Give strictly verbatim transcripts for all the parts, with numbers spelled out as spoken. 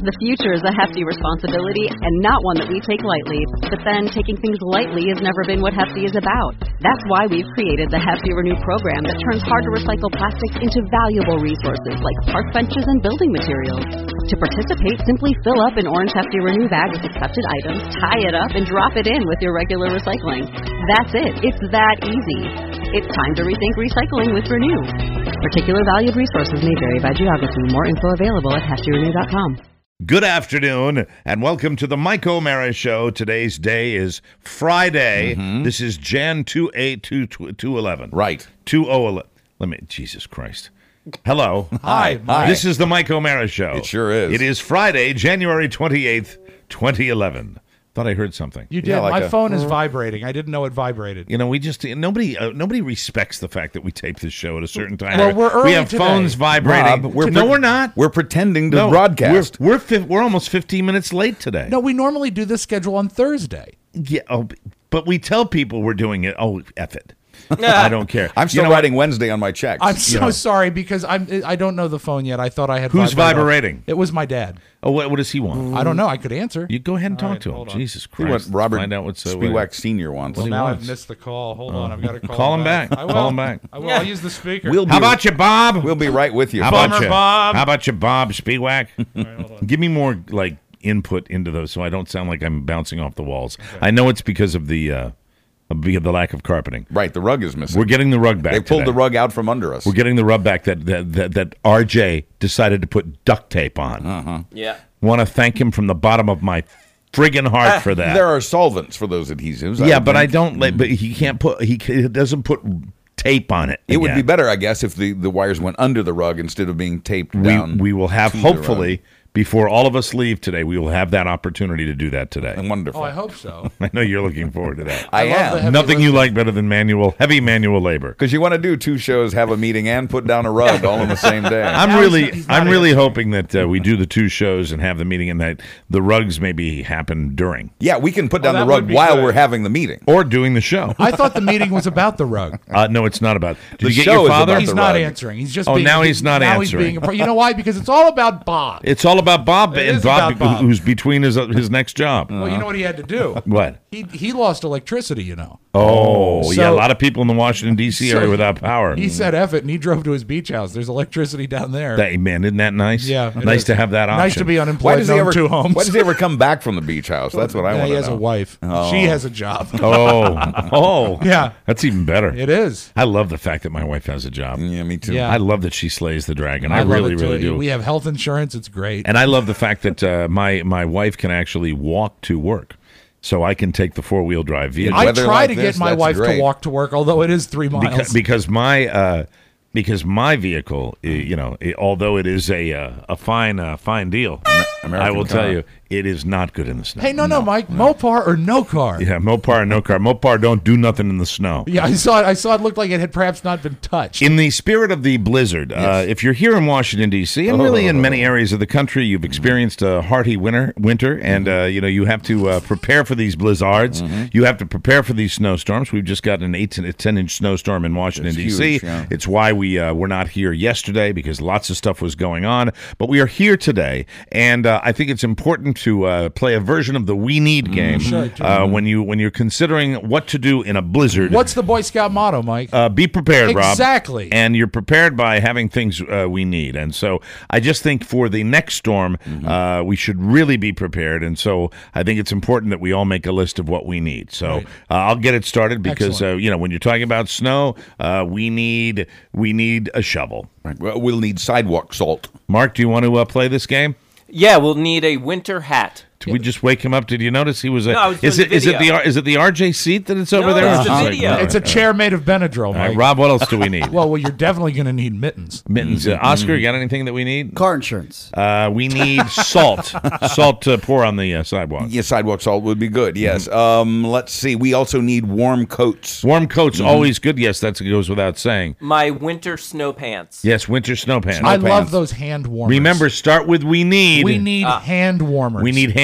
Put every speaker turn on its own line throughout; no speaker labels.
The future is a hefty responsibility and not one that we take lightly. But then, taking things lightly has never been what Hefty is about. That's why we've created the Hefty Renew program that turns hard-to-recycle plastics into valuable resources like park benches and building materials. To participate, simply fill up an orange Hefty Renew bag with accepted items, tie it up, and drop it in with your regular recycling. That's it. It's that easy. It's time to rethink recycling with Renew. Particular valued resources may vary by geography. More info available at hefty renew dot com.
Good afternoon, and welcome to the Mike O'Mara Show. Today's day is Friday. Mm-hmm. This is January twenty-eighth, two eleven.
Right.
two oh eleven. Let me, Jesus Christ. Hello.
Hi. Hi.
This is the Mike O'Mara Show.
It sure is.
It is Friday, January twenty-eighth, twenty eleven. Thought I heard something.
You did.
Yeah, like
My
a-
phone is vibrating. I didn't know it vibrated.
You know, we just nobody uh, nobody respects the fact that we tape this show at a certain time.
Well, we're early
we have
today.
phones vibrating.
Rob, we're
no,
pre-
we're not.
We're pretending to
no,
broadcast.
We're we're, fi- we're almost fifteen minutes late today.
No, we normally do this schedule on Thursday.
Yeah, oh, but we tell people we're doing it. Oh, F it. I don't care.
I'm still
You know
writing Wednesday on my checks.
I'm so
know.
sorry because I'm. I don't know the phone yet. I thought I had.
Who's
vibrator.
vibrating?
It was my dad.
Oh, what, what does he want?
I don't know. I could answer.
You go ahead and
All
talk
right,
to him.
hold on.
Jesus
See
Christ.
what Robert
Find out what's uh,
Spiewak Senior wants.
well,
he
now
wants.
I've missed the call. Hold on. I've got to call.
Call him back.
I will.
Call him back.
I will. I'll use the speaker.
We'll
How
be,
about you, Bob?
We'll be right with you.
How
folks.
about
Bummer,
you,
Bob.
How about you, Bob Spiewak?
All right, hold on.
Give me more like input into those, so I don't sound like I'm bouncing off the walls. I know it's because of the uh, because of the lack of carpeting.
Right, the rug is missing.
We're getting the rug back.
They pulled
today.
the rug out from under us.
We're getting the rug back that that that, that R J decided to put duct tape on.
Uh-huh.
Yeah.
Want to thank him from the bottom of my friggin' heart for that.
There are solvents for those adhesives.
yeah,
would
but I
think.
don't. Like, but he can't put. He c- doesn't put tape on it.
It would be
again.
better, I guess, if the, the wires went under the rug instead of being taped
We
down.
we will have
to the
hopefully
rug.
before all of us leave today. We will have that opportunity to do that today.
Wonderful.
Oh, I hope so.
I know you're looking forward to that.
I
I love
am.
the heavy
Nothing you
lifting.
like better than manual, heavy manual labor.
Because you want to do two shows, have a meeting, and put down a rug all in the same day.
I'm
Now
really,
he's not- he's not
I'm really
answering.
hoping that uh, we do the two shows and have the meeting, and that the rugs maybe happen during
Yeah, we can put down
that
the
would
rug
be
while
good.
we're having the meeting.
or doing the show.
I thought the meeting was about the rug.
Uh, no, it's not about. Did
The
you get
show
your
is
father?
about
He's
the
not
rug.
answering. He's just.
Oh,
being,
now he's not
now
answering.
He's being a, you know why? Because it's all about Bob.
It's all about Bob
It
and
is
Bob,
about Bob.
who's between his his next job.
Well, you know what he had to do.
What?
He he lost electricity. You know.
Oh, yeah, a
So-
lot of people in the Washington D C
So
area without power.
He said F it, and he drove to his beach house. There's electricity down there.
That, man, isn't that nice?
Yeah, it
nice
is.
to have that option.
Nice to be
Why
unemployed.
does he
and own
ever?
two homes.
Why does he ever come back from the beach house? That's what I
Yeah,
want
he
to
has
know.
a wife.
Oh.
She has a job.
Oh, oh,
Yeah.
That's even better.
It is.
I love the fact that my wife has a job.
Yeah, me too.
Yeah.
I love that she slays the dragon. I,
love
really,
it, too.
really do.
We have health insurance. It's great.
And I love the fact that uh, my my wife can actually walk to work, so I can take the four wheel drive vehicle.
I
weather
try
like
to
this,
get my
that's
wife
great.
to walk to work, although it is three miles.
because, because my uh, because my vehicle, uh, you know, it, although it is a uh, a fine uh, fine deal,
American
I will
car.
tell you, it is not good in the snow.
hey, no, no, Mike, Mopar or no car?
Yeah, Mopar, no car. Mopar don't do nothing in the snow.
Yeah, I saw it. I saw it looked like it had perhaps not been touched.
In the spirit of the blizzard, uh, if you're here in Washington D C and really in many areas of the country, you've experienced a hearty winter, winter, and uh, you know you have to uh, prepare for these blizzards. You have to prepare for these snowstorms. We've just got an eight to ten inch snowstorm in Washington
It's
D C.
huge, yeah.
It's why we uh, were not here yesterday because lots of stuff was going on, but we are here today, and uh, I think it's important to uh, play a version of the We Need game
Sure, sure.
uh, when you when you're considering what to do in a blizzard.
What's the Boy Scout motto, Mike?
Uh, be prepared, Rob.
Exactly.
And you're prepared by having things uh, we need. And so I just think for the next storm,
Mm-hmm.
uh, we should really be prepared. And so I think it's important that we all make a list of what we need. So
Right.
uh, I'll get it started because, uh,
Excellent.
you know, when you're talking about snow, uh, we need we need a shovel.
Right. Well, we'll need sidewalk salt.
Mark, do you want to uh, play this game?
Yeah, we'll need a winter hat.
Did we just wake him up? Did you notice he was a?
No, I was
is
doing
it
the
is it the
video.
R- is it the R J seat that it's over
No,
there?
it's
Or
the
just
video.
Like,
It's a chair made of Benadryl,
all
Mike.
right, Rob, what else do we need?
Well, well, you're definitely going to need mittens.
Mittens. Uh, Oscar, you got anything that we need?
Car insurance.
Uh, we need salt. Salt to pour on the uh, sidewalk.
Yeah, sidewalk salt would be good. Yes. Um, let's see. We also need warm coats.
Warm coats, always good. Yes, that goes without saying.
My winter snow pants.
Yes, winter snow pants.
I
pants.
love those hand warmers.
Remember, start with we need.
we need
Ah.
hand warmers.
We need hand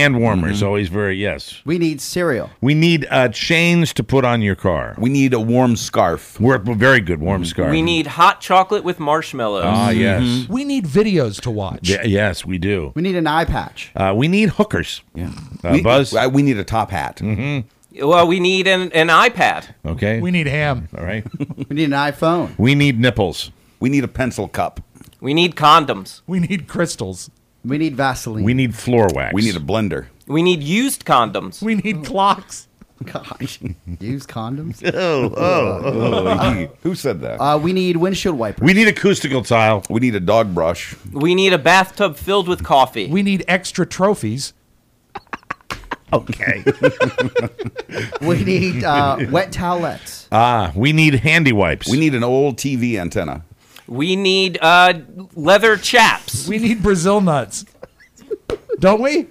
hand warmers, always very, yes.
We need cereal.
We need uh, chains to put on your car.
We need a warm scarf.
We're, we're very good, warm scarf.
We need hot chocolate with marshmallows.
Ah, yes.
We need videos to watch.
Y- yes, we do.
We need an eye patch.
Uh, we need hookers.
Yeah.
Uh,
we,
Buzz?
uh, we need a top hat.
Mm-hmm.
Well, we need an, an iPad.
Okay.
We need ham.
All right.
We need an iPhone.
We need nipples.
We need a pencil cup.
We need condoms.
We need crystals.
We need Vaseline.
We need floor wax.
We need a blender.
We need used condoms.
We need clocks.
Gosh. Use condoms.
Oh, oh, oh.
Who said that?
Uh, we need windshield wipers.
We need acoustical tile.
We need a dog brush.
We need a bathtub filled with coffee.
We need extra trophies.
Okay.
We need uh, wet towelettes.
Ah, we need handy wipes.
We need an old T V antenna.
We need uh, leather chaps.
We need Brazil nuts. Don't we?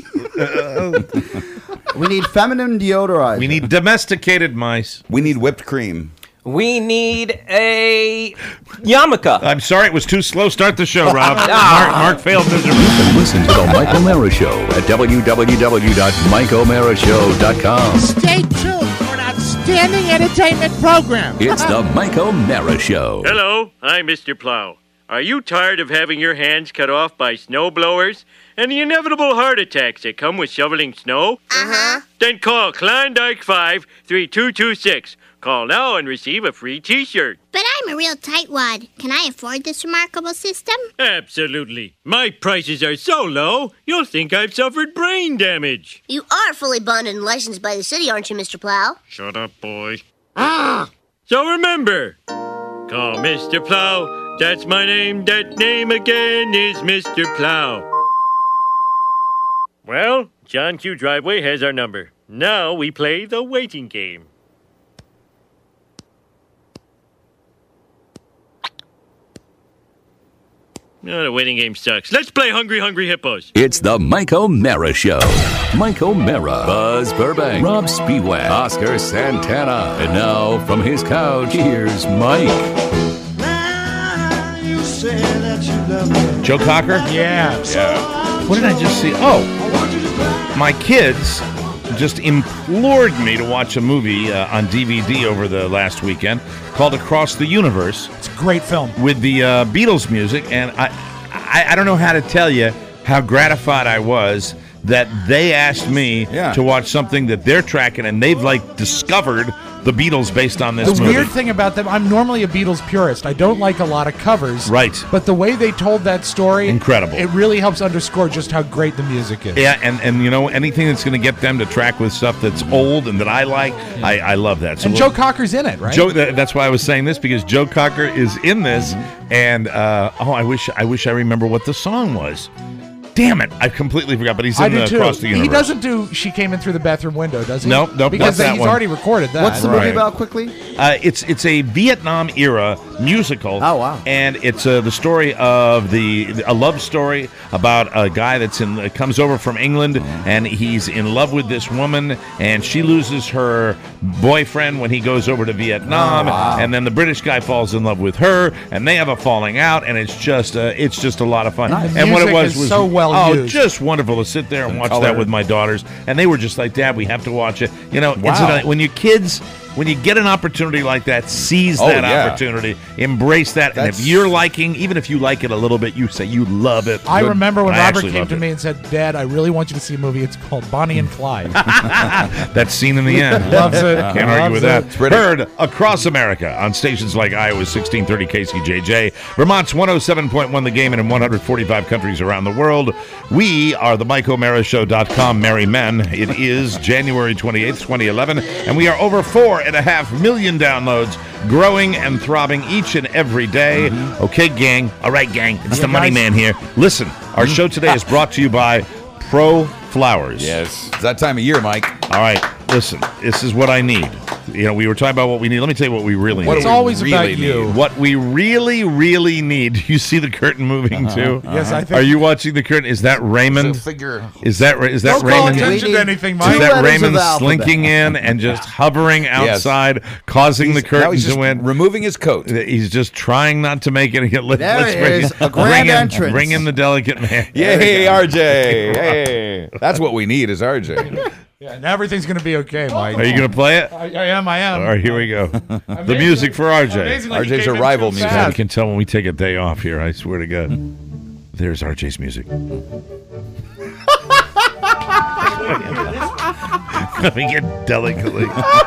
We need feminine deodorizer.
We need domesticated mice.
We need whipped cream.
We need a yarmulke.
I'm sorry, it was too slow. Start the show, Rob. Mark, Mark failed miserably.
Listen to the Mike O'Mara Show at w w w dot mike o'mara show dot com.
Stay tuned for an outstanding entertainment program.
It's the Mike O'Mara Show.
Hello, I'm Mister Plow. Are you tired of having your hands cut off by snow blowers and the inevitable heart attacks that come with shoveling snow?
Uh-huh.
Then call Klondike five three two two six. Call now and receive a free T-shirt.
But I'm a real tightwad. Can I afford this remarkable system?
Absolutely. My prices are so low, you'll think I've suffered brain damage.
You are fully bonded and licensed by the city, aren't you, Mister Plow?
Shut up, boy. Ah! So remember, call Mister Plow. That's my name. That name again is Mister Plow. Well, John Q. Driveway has our number. Now we play the waiting game. No, the waiting game sucks. Let's play Hungry Hungry Hippos.
It's the Mike O'Mara Show. Mike O'Mara, Buzz Burbank, Rob Spiewak, Oscar Santana. And now, from his couch, here's Mike.
Joe Cocker?
Yeah.
What did I just see? Oh, my kids just implored me to watch a movie uh, on D V D over the last weekend called Across the Universe.
It's a great film.
With the uh, Beatles music, and I, I, I don't know how to tell you how gratified I was that they asked me
Yeah.
to watch something that they're tracking, and they've, like, discovered the Beatles based on this
The
movie.
weird thing about them, I'm normally a Beatles purist. I don't like a lot of covers.
Right.
But the way they told that story,
Incredible.
It really helps underscore just how great the music is.
Yeah, and, and you know, anything that's going to get them to track with stuff that's old and that I like, I, I love that. So
And
we'll-
Joe Cocker's in it, right?
Joe, that, that's why I was saying this, because Joe Cocker is in this, and uh, oh, I wish I wish I remember what the song was. Damn it, I completely forgot. But he's
I
in
do
the
too.
Across the Universe.
He doesn't do She Came In Through the Bathroom Window, does he?
Nope, nope,
Because
not that
he's
one.
already recorded that.
What's the
Right.
movie about, quickly?
Uh, it's it's a Vietnam era musical.
Oh, wow.
And it's uh, the story of the a love story about a guy that's in uh, comes over from England, and he's in love with this woman, and she loses her boyfriend when he goes over to Vietnam,
Oh, wow.
and then the British guy falls in love with her, and they have a falling out, and it's just uh, it's just a lot of fun.
Nice.
And what it
Music
was
is
was
so well
oh,
used.
just wonderful to sit there and,
And
watch
color.
that with my daughters, and they were just like, "Dad, we have to watch it." You know,
Wow.
incidentally, when your kids. When you get an opportunity like that, seize
Oh,
that
yeah.
opportunity, embrace that, and if
That's-
you're liking, even if you like it a little bit, you say you love it.
I remember when
I
Robert
actually
came
loved
to
it.
me and said, Dad, I really want you to see a movie. It's called Bonnie and Clyde.
That scene in the end.
Loves it.
Can't argue
Loves
with
it.
that.
It's
pretty.
Heard across America on stations like Iowa's sixteen thirty K C J J, Vermont's one oh seven point one The Game, and in one hundred forty-five countries around the world. We are the Mike O'Mara Show dot com merry men. It is January twenty-eighth, twenty eleven, and we are over four and a half million downloads, growing and throbbing each and every day. Okay, gang. All right, gang. It's
Yeah,
the Money
guys.
Man here. Listen, our show today is brought to you by Pro Flowers.
Yes. It's that time of year, Mike.
All right, listen, this is what I need. You know, we were talking about what we need. Let me tell you what we really
What
need.
it's always
really
about you.
need?
What we really, really need. Do you see the curtain moving too?
Yes, I think.
Are you watching the curtain? Is that Raymond?
It's a figure.
Is that is that
Don't call
Raymond?
attention
We
to
need
anything,
Is
two
Mike.
that
letters
Raymond
of the alphabet.
slinking in and just hovering outside, causing the
Now
curtain
he's just
to win?
removing his coat.
He's just trying not to make it. Let,
There
let's
it
bring
is,
in-
a grand
bring in,
entrance.
Bring in the delicate man.
Yay, R J! Hey, that's what we need is R J.
Yeah, and everything's going to be okay, Mike.
Are you going to play it?
I, I am, I am.
All right, here we go. The music for R J.
Amazingly,
R J's
he came
a
in
rival
too
music.
I
fast.
can tell when we take a day off here. I swear to God. There's R J's music. Coming in delicately.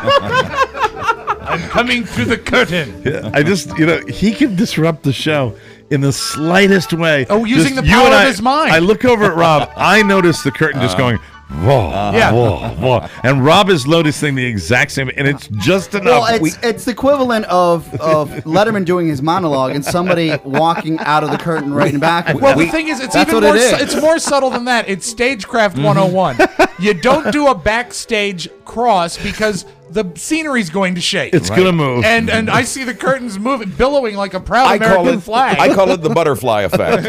I'm coming through the curtain.
I just, you know, he can disrupt the show in the slightest way.
Oh, using
Just
the
you
power
and
of
I-
his mind.
I look over at Rob. I notice the curtain just going, whoa,
Yeah.
whoa, whoa. And Rob is noticing the exact same, and it's just enough.
Well, it's it's the equivalent of, of Letterman doing his monologue and somebody walking out of the curtain right in back.
Well, the thing is, it's
That's
even
what
more.
it
su-
is.
It's more subtle than that. It's Stagecraft one oh one. You don't do a backstage cross because the scenery's going to shake.
it's going to move.
and and I see the curtains moving, billowing like a proud
I call
American
it.
flag.
I call it the butterfly effect.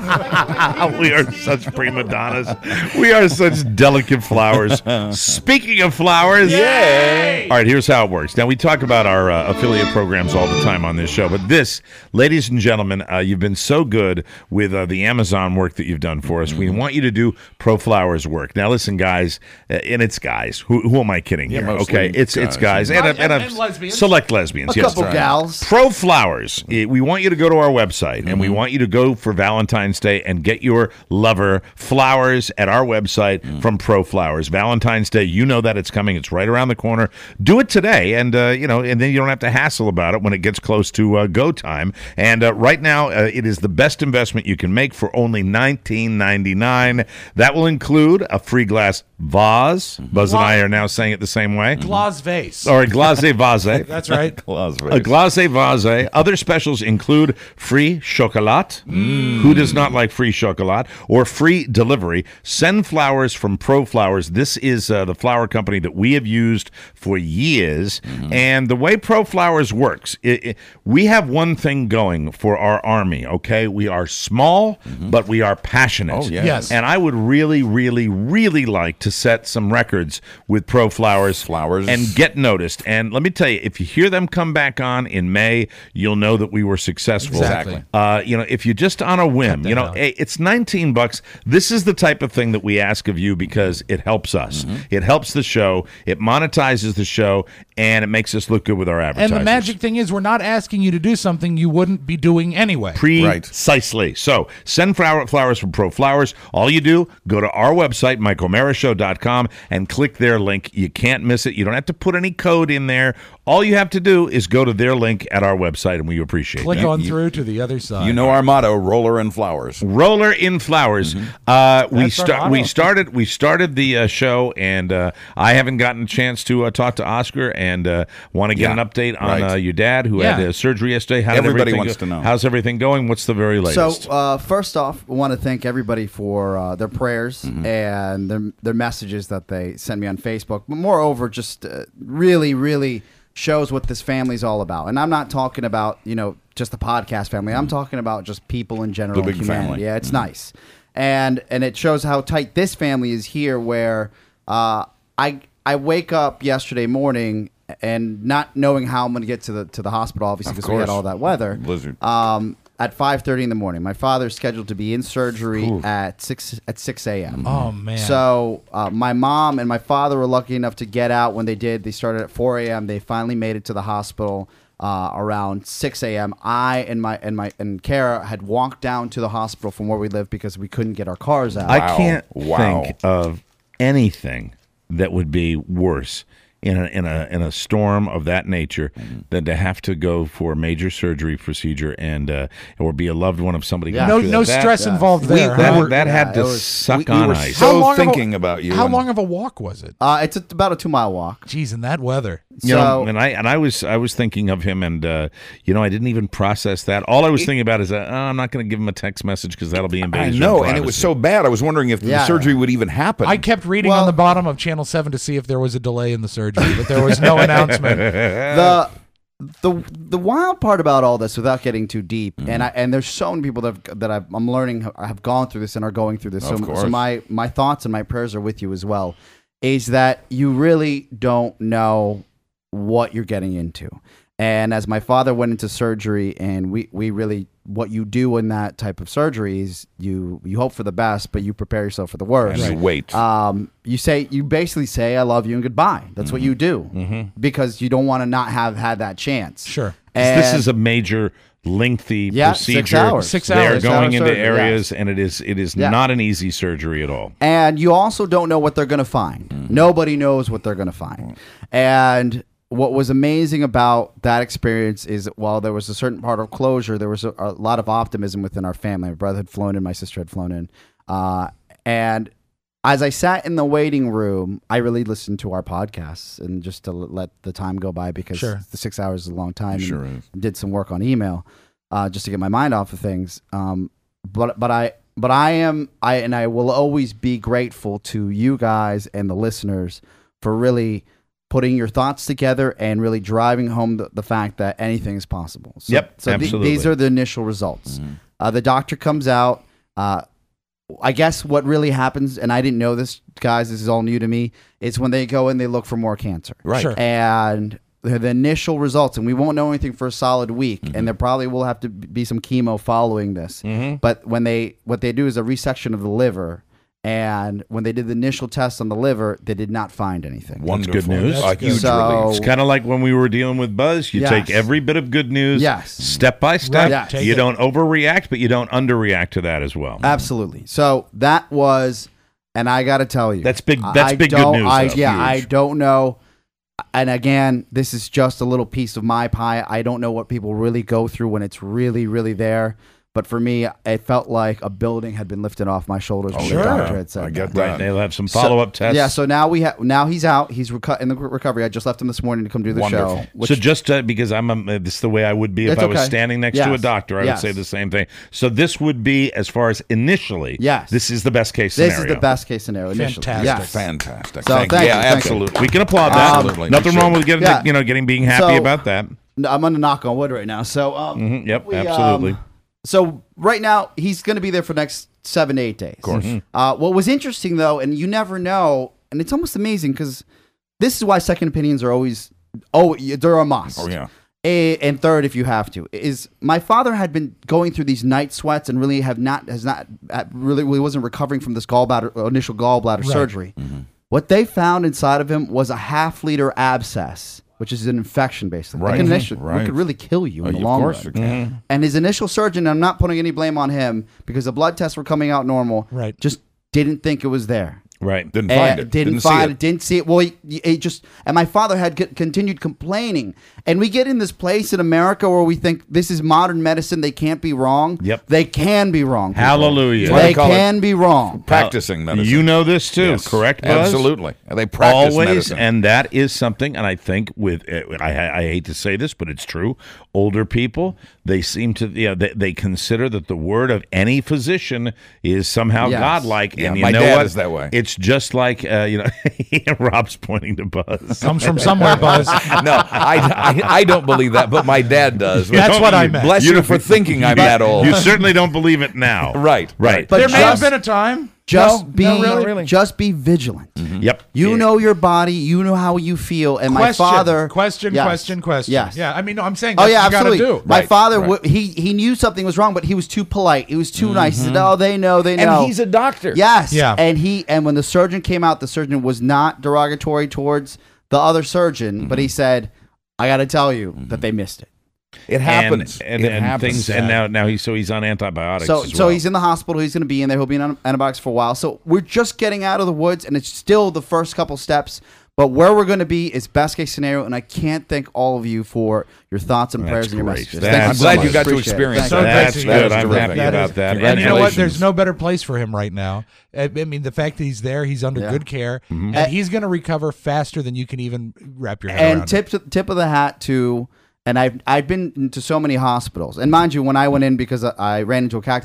We are such prima donnas. We are such delicate flowers. Speaking of flowers,
Yay!
All right, here's how it works. Now, we talk about our uh, affiliate programs all the time on this show, but this, ladies and gentlemen, uh, you've been so good with uh, the Amazon work that you've done for us. We want you to do Pro Flowers work. Now, listen, guys, uh, and it's guys. Who, who am I kidding here?
mostly
Okay, it's it's guys and,
And-
and,
and
uh,
lesbians.
select lesbians.
a
yes.
couple gals.
Pro Flowers. Eh, We want you to go to our website and we want you to go for Valentine's Day and get your lover flowers at our website from Pro Flowers. Valentine's Day, you know that it's coming. It's right around the corner. Do it today, and uh, you know, and then you don't have to hassle about it when it gets close to uh, go time. And uh, right now, uh, it is the best investment you can make for only nineteen ninety-nine. That will include a free glass vase. Buzz and I are now saying it the same way.
Glass vase.
Or a glace vase.
That's right.
A glace vase. Other specials include free chocolat. Who does not like free chocolat? Or free delivery. Send flowers from Pro Flowers. This is uh, the flower company that we have used for years. And the way Pro Flowers works, it, it, we have one thing going for our army, okay? We are small, but we are passionate.
Oh, yeah.
Yes.
And I would really, really, really like to set some records with Pro Flowers.
Flowers.
And get noticed. And let me tell you, if you hear them come back on in May, you'll know that we were successful.
Exactly.
Uh, you know, if you're just on a whim,
that
you know,
out.
hey, it's nineteen bucks. This is the type of thing that we ask of you because it helps us. It helps the show. It monetizes the show, and it makes us look good with our
And
advertisers.
the magic thing is, we're not asking you to do something you wouldn't be doing anyway.
Precisely. So send flower, flowers from Pro Flowers. All you do, go to our website, mike o'mara show dot com, and click their link. You can't miss it. You don't have to put any code in there. All you have to do is go to their link at our website, and we appreciate
Click
that.
on through to the other side.
You know our motto: roller and flowers.
Roller in flowers. Uh, we
That's our
start.
motto.
We started. We started the uh, show, and uh, I haven't gotten a chance to uh, talk to Oscar, and uh, want to get
Yeah,
an update on
right.
uh, your dad who
Yeah.
had uh, surgery yesterday. How did
Everybody
everything
wants
go?
to know.
How's everything going? What's the very latest?
So uh, first off, I want to thank everybody for uh, their prayers
Mm-hmm.
and their their messages that they sent me on Facebook. But moreover, just uh, really, really shows what this family's all about. And I'm not talking about you know just the podcast family. I'm talking about just people in general.
The big
humanity.
family.
Yeah, it's nice, and and it shows how tight this family is here. Where uh, I I wake up yesterday morning and not knowing how I'm going to get to the to the hospital, obviously
Of
because we had
course.
all that weather.
Blizzard.
Um, at five thirty in the morning. My father's scheduled to be in surgery at six at six a.m.
Oh, man.
So uh, my mom and my father were lucky enough to get out when they did. They started at four a.m. They finally made it to the hospital uh, around six a.m. I and my and my and Kara had walked down to the hospital from where we live because we couldn't get our cars out.
I
Wow.
can't
Wow.
think of anything that would be worse in a in a in a storm of that nature than to have to go for a major surgery procedure and uh, or be a loved one of somebody.
Yeah.
going
no
through
no
that.
stress
That-
involved
we-
there.
that
huh?
that had
Yeah,
to
it was-
suck
we- we
on
were
ice.
so-
How long of a-
thinking about you
How
and-
long of a walk was it?
Uh, it's a, about a two mile walk.
Jeez, in that weather.
You
so
know, and I and I was I was thinking of him, and uh, you know, I didn't even process that. All I was thinking about is that oh, I'm not going to give him a text message because that'll be
I
invasion.
know,
of
and it was
privacy.
so bad. I was wondering if the
Yeah.
surgery would even happen.
I kept reading
Well-
on the bottom of Channel seven to see if there was a delay in the surgery. surgery, but there was no announcement.
the the the wild part about all this, without getting too deep, mm-hmm. and I and there's so many people that have, that I've, I'm learning have gone through this and are going through this.
Of
so,
course.
so my my thoughts and my prayers are with you as well. Is that you really don't know what you're getting into. And as my father went into surgery, and we, we really, what you do in that type of surgery is you, you hope for the best, but you prepare yourself for the worst.
And you wait.
Um, you say, you basically say, I love you and goodbye. That's mm-hmm. what you do mm-hmm. because you don't want to not have had that chance.
Sure.
And
this is a major, lengthy
yeah,
procedure.
Six hours.
Six
They're
hours.
going
Six
into
surgery,
areas,
yes.
and it is it is
yeah.
not an easy surgery at all.
And you also don't know what they're going to find. Mm-hmm. Nobody knows what they're going to find. And what was amazing about that experience is that while there was a certain part of closure, there was a, a lot of optimism within our family. My brother had flown in, my sister had flown in. Uh, and as I sat in the waiting room, I really listened to our podcasts and just to let the time go by because
sure.
the six hours is a long time.
Sure
and
is.
Did some work on email uh, just to get my mind off of things. Um, but but I but I am I and I will always be grateful to you guys and the listeners for really putting your thoughts together and really driving home the, the fact that anything is possible. So,
Yep,
so th-
absolutely.
these are the initial results.
Mm-hmm.
Uh, the doctor comes out. Uh, I guess what really happens, and I didn't know this, guys, this is all new to me, is when they go in, they look for more cancer.
Right.
Sure.
And the, the initial results, and we won't know anything for a solid week,
Mm-hmm.
and there probably will have to be some chemo following this.
Mm-hmm.
But when they, what they do is a resection of the liver. And when they did the initial test on the liver, they did not find anything.
Wonderful.
good news.
A
That's
huge
So-
relief.
It's kind of like when we were dealing with Buzz. You
Yes.
take every bit of good news,
Yes.
step by step.
Right,
Yes.
take
You
it.
don't overreact, but you don't underreact to that as well.
Absolutely. So that was, and I got to tell you,
That's big- that's
I
big good
don't-
news,
I,
though.
yeah, I
Huge.
don't know. And again, this is just a little piece of my pie. I don't know what people really go through when it's really, really there. But for me, it felt like a building had been lifted off my shoulders. when
sure.
the doctor had said
I
that.
get
Right.
that.
They'll have some follow up tests.
Yeah, so now we have now he's out. He's reco- in the recovery. I just left him this morning to come do the
Wonderful.
show. Which,
so just uh, because I'm, um, uh, this is the way I would be if
It's
I was
okay.
standing next to a
Yes.
doctor, I
Yes.
would say the same thing. So this would be, as far as initially,
Yes.
this is the best case
this
scenario.
is the best case scenario initially.
Fantastic.
Yes.
Fantastic.
So
Thank-
thank
yeah,
you, thank you.
absolutely.
We can applaud that.
Absolutely.
Nothing
We
wrong
should.
with getting,
Yeah.
you know, getting being happy
So-
about that.
No, I'm going to knock on wood right now. So um,
Mhm, yep,
we, um,
absolutely.
So right now he's going to be there for the next seven to eight days. Of
course.
Uh, what was interesting though, and you never know, and it's almost amazing because this is why second opinions are always oh they're a must.
Oh, yeah.
A, and third, if you have to, is my father had been going through these night sweats and really have not has not really really wasn't recovering from this gallbladder initial gallbladder
Right.
surgery. What they found inside of him was a half liter abscess, which is an infection basically.
Right.
Like an initial,
Right.
It could really kill you in
Uh,
the
of
long
course
run.
it can.
And his initial surgeon, I'm not putting any blame on him because the blood tests were coming out normal.
Right.
Just didn't think it was there.
Right.
Didn't
And
find it.
Didn't,
see
find it.
it.
Didn't see it. Well, he, he just and my father had c- continued complaining, and we get in this place in America where we think this is modern medicine. They can't be wrong.
Yep.
They can be wrong. people.
Hallelujah.
Why
They
they call it
can be wrong.
Practicing medicine.
You know this too,
Yes.
correct, Buzz?
Absolutely. They practice
Always,
medicine.
and that is something. And I think with uh, I, I hate to say this, but it's true. Older people, they seem to, you know, they, they consider that the word of any physician is somehow
Yes.
godlike.
Yeah,
and you
my
know
dad
what?
is that way.
It's just like uh, you know, Rob's pointing to Buzz.
Comes from somewhere, Buzz.
no, I, I, I don't believe that, but my dad does.
That's what I meant.
Bless you for thinking I'm that old.
You certainly don't believe it now.
Right,
Right.
But
there may have
just-
been a time.
Just
No,
be
no, really? really.
just be vigilant.
Yep.
You
Yeah.
know your body. You know how you feel. And
Question,
my father,
question,
Yes.
question, question.
Yes.
Yeah, I mean, no, I'm saying
Oh
that's
yeah,
what you
absolutely.
gotta do.
My
Right,
father,
right.
w- he he knew something was wrong, but he was too polite. He was too nice. He said, "Oh, they know, they know."
And he's a doctor.
Yes.
Yeah.
And he and when the surgeon came out, the surgeon was not derogatory towards the other surgeon, but he said, "I got to tell you that they missed it."
It happens.
And, and,
it
and
happens.
things. And now, now he's so he's on antibiotics.
So,
as
so
well.
he's in the hospital. He's going to be in there. He'll be on antibiotics for a while. So we're just getting out of the woods, and it's still the first couple steps. But where we're going to be is best case scenario, and I can't thank all of you for your thoughts and
That's
prayers and your
great.
messages.
That's-
Thank
I'm
so
glad
much.
you got to
Appreciate it.
experience
Thank
So
you.
great
That's
to
good.
hear.
I'm
That's
happy
terrific.
about that.
And you know what?
Congratulations.
There's no better place for him right now. I I mean, the fact that he's there, he's under
Yeah.
good care,
Mm-hmm.
and he's going to recover faster than you can even wrap your head
And
around.
tip tip of the hat to, and I've I've been to so many hospitals, and mind you, when I went in because I, I ran into a cactus like an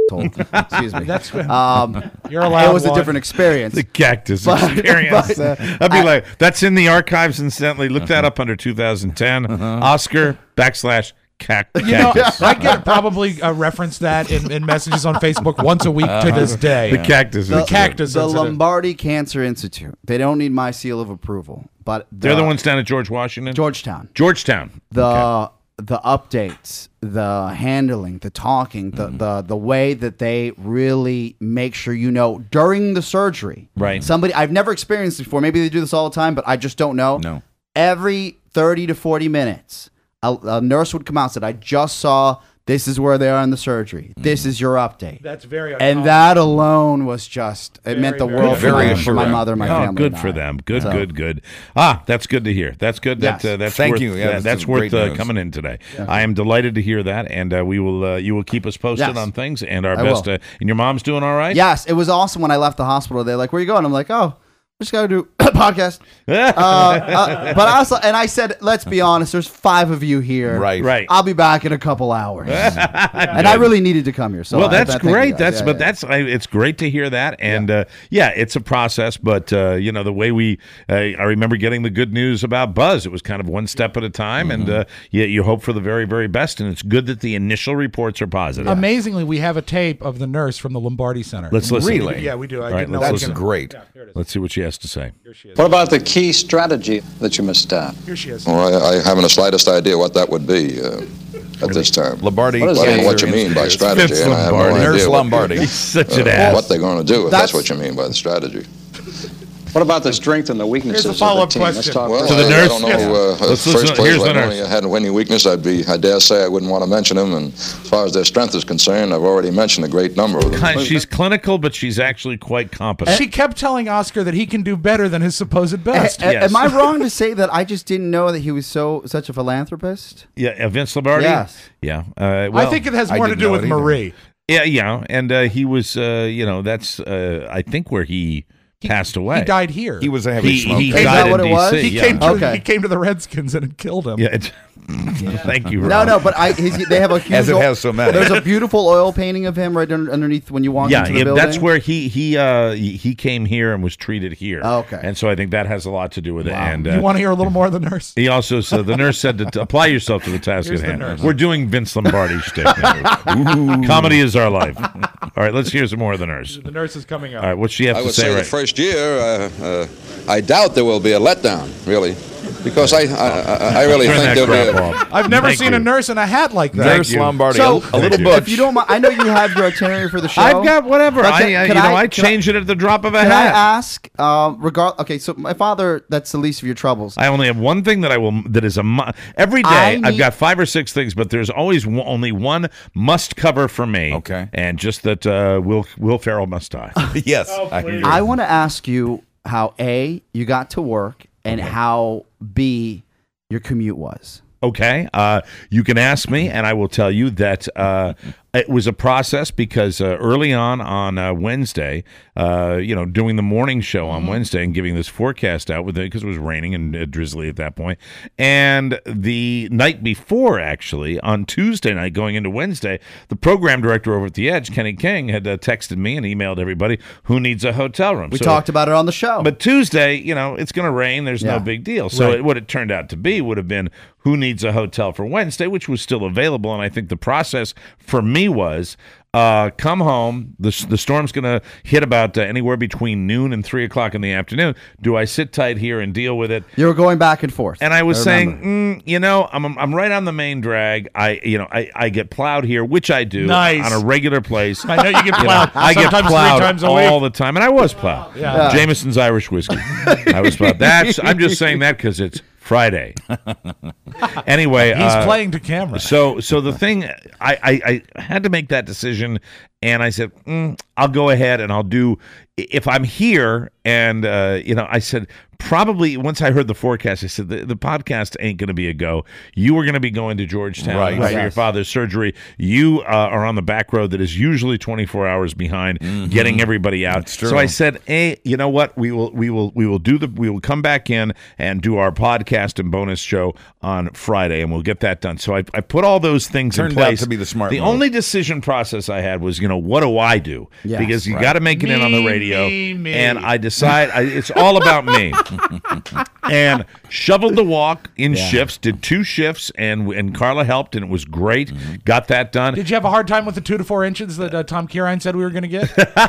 Excuse me.
That's
um,
You're allowed
It was
one.
a different experience.
The cactus
But-
experience.
but, uh,
I'd be
I-
like, that's in the archives, incidentally. Look that up under two thousand ten. Oscar backslash cac-
You know,
cactus.
I get probably uh, reference that in, in messages on Facebook once a week to this day.
The cactus.
the,
incident.
cactus
The
incident.
Lombardi Cancer Institute. They don't need my seal of approval, but
They're the ones down at George Washington?
Georgetown.
Georgetown.
The
Okay.
the updates, the handling, the talking, the, the the way that they really make sure you know during the surgery.
Right.
Somebody I've never experienced before. Maybe they do this all the time, but I just don't know.
No.
Every thirty to forty minutes, a, a nurse would come out and said, "I just saw. This is where they are in the surgery. This is your update."
That's very
And that alone was just, it meant the
very,
world for
very
my, for my
assuring.
mother and my
Oh,
family.
good
and
for
I.
them. Good,
So-
good, good. Ah, that's good to hear. That's good. That
Yes.
uh, that's
Thank
worth,
you. Yeah,
uh,
that's
that's
some
worth
great
uh,
news.
coming in today. I am delighted to hear that, and uh, we will. Uh, you will keep us posted
Yes.
on things, and our
I
best.
will.
Uh, and your mom's doing all right.
Yes, it was awesome when I left the hospital. They're like, "Where you going?" I'm like, "Oh, we just got to do a podcast." uh, uh, but also, and I said, "Let's be honest. There's five of you here.
Right.
Right.
I'll be back in a couple hours." And I really needed to come here. So
well,
I-
that's
thank you
great.
guys.
That's
Yeah,
but
yeah.
that's I, it's great to hear that, and yeah, uh, yeah it's a process. But uh, you know the way we, uh, I remember getting the good news about Buzz. It was kind of one step at a time,
Mm-hmm.
and uh, you, you hope for the very very best. And it's good that the initial reports are positive.
Amazingly, we have a tape of the nurse from the Lombardi Center.
Let's listen.
Really?
Yeah, we do. I
All right,
didn't know
let's
we
That's
listen.
can-
great.
Yeah, here it is.
Let's see what she has to say.
Here she is.
What about the key strategy that you must start?
Here she is.
Well, I, I haven't the slightest idea what that would be uh, at this time.
Lombardi.
What is
I don't know what
Cancer
you mean by
Institute.
strategy,
Vince
and I have no
Lombardi.
idea
Nurse
what,
Lombardi.
He's such an
uh,
ass.
what they're going to do, if
That's-
that's what you mean by the strategy.
What about the strength and the weaknesses
Here's a
of the
follow-up
team? Let's
question.
talk
Well,
To the
I,
nurse?
I don't know.
Yes.
Uh,
Let's
first
listen-
place,
here's
if
the
I
nurse.
had any weakness, I'd be, I dare say I wouldn't want to mention them. And as far as their strength is concerned, I've already mentioned a great number of them.
Kind- She's clinical, but she's actually quite competent.
She kept telling Oscar that he can do better than his supposed best.
A-
yes.
Am I wrong to say that I just didn't know that he was so such a philanthropist?
yeah, uh, Vince Lombardi.
Yes.
Yeah. Uh, well,
I think it has
I
more to
didn't
do
know
with
it either.
Marie.
Yeah, yeah, and uh, he was, uh, you know, that's uh, I think where he, passed away.
He died here.
He was a heavy
He,
smoker.
he
Is
died
that
in
what it was?
D C.
He
yeah.
came. To,
Okay.
He came to the Redskins and it killed him.
Yeah, it's, thank you.
No,
Rob.
no, but I he's, they have a huge.
As it
oil-
has so many.
There's a beautiful oil painting of him right un- underneath when you walk
Yeah,
into the
it-
building.
that's where he he uh he he came here and was treated here.
Oh, okay.
and so I think that has a lot to do with it. And uh,
You want to hear a little more of the nurse?
he also said the nurse said to t- apply yourself to the task
Here's
at
the
hand.
nurse.
We're doing Vince Lombardi shtick. now. Comedy is our life. All right, let's hear some more of the nurse.
The nurse is coming up.
All right, what's she have
I
to
would
say?
say the
right?
first year, uh, uh, I doubt there will be a letdown, really, because I I, I- I really
Turn
think
that
there'll be
crap
a,
off.
I've never
Thank
seen
you.
a nurse in a hat like that.
Nurse
you.
Lombardi.
So,
a, a little
you.
butch.
If you don't mind, I know you have your itinerary for the show.
I've got whatever.
But
I,
can-
uh,
can
you know
I-
I
can I-
change it at the drop of a
Can I
hat.
ask? Um, regard. Okay, so my father. That's the least of your troubles.
I only have one thing that I will. That is a mu- every day.
I
I've
need-
got five or six things, but there's always one, only one must cover for me.
Okay.
and just that uh, Will Will Ferrell must die.
yes. I hear you.
I want to ask you how A, you got to work, and how B, your commute was.
Okay, uh, you can ask me, and I will tell you that uh, it was a process because uh, early on on uh, Wednesday, uh, you know, doing the morning show on Wednesday and giving this forecast out with it because it was raining and uh, drizzly at that point, and the night before, actually on Tuesday night, going into Wednesday, the program director over at The Edge, Kenny King, had uh, texted me and emailed everybody who needs a hotel room.
We
So-
talked about it on the show.
but Tuesday, you know, it's going to rain. There's
Yeah.
no big deal. So
Right.
it, what it turned out to be would have been who needs a hotel for Wednesday, which was still available. And I think the process for me was uh, come home. The, the storm's going to hit about uh, anywhere between noon and three o'clock in the afternoon. Do I sit tight here and deal with it?
you were going back and forth.
And I was
remember.
saying, mm, you know, I'm I'm right on the main drag. I you know I, I get plowed here, which I do
Nice.
on a regular place.
I know you get plowed.
I get
sometimes
plowed
three times a
all
week.
the time, and I was plowed.
Yeah.
Jameson's Irish whiskey. I was plowed. That's. I'm just saying that because it's Friday. Anyway,
He's
uh,
playing to camera.
So, so the thing, I, I, I had to make that decision, and I said, mm, I'll go ahead and I'll do. If I'm here, and uh, you know, I said probably once I heard the forecast, I said the, the podcast ain't going to be a go. You were going to be going to Georgetown
Right.
for
Right.
your
Yes.
father's surgery. You uh, are on the back road that is usually twenty-four hours behind, getting everybody out.
That's true.
So I said, hey, you know what? We will, we will, we will do the. We will come back in and do our podcast and bonus show on Friday, and we'll get that done. So I, I put all those things
Turned
in
out
place.
to be the smart
The
move.
only decision process I had was, you you know, what do I do?
Yes,
because you
right.
got to make it in on the
Me,
radio.
me, me.
And I decide I, it's all about me. And shoveled the walk in
Yeah.
shifts, did two shifts, and and Carla helped, and it was great. Got that done.
Did you have a hard time with the two to four inches that uh, Tom Kierine said we were going to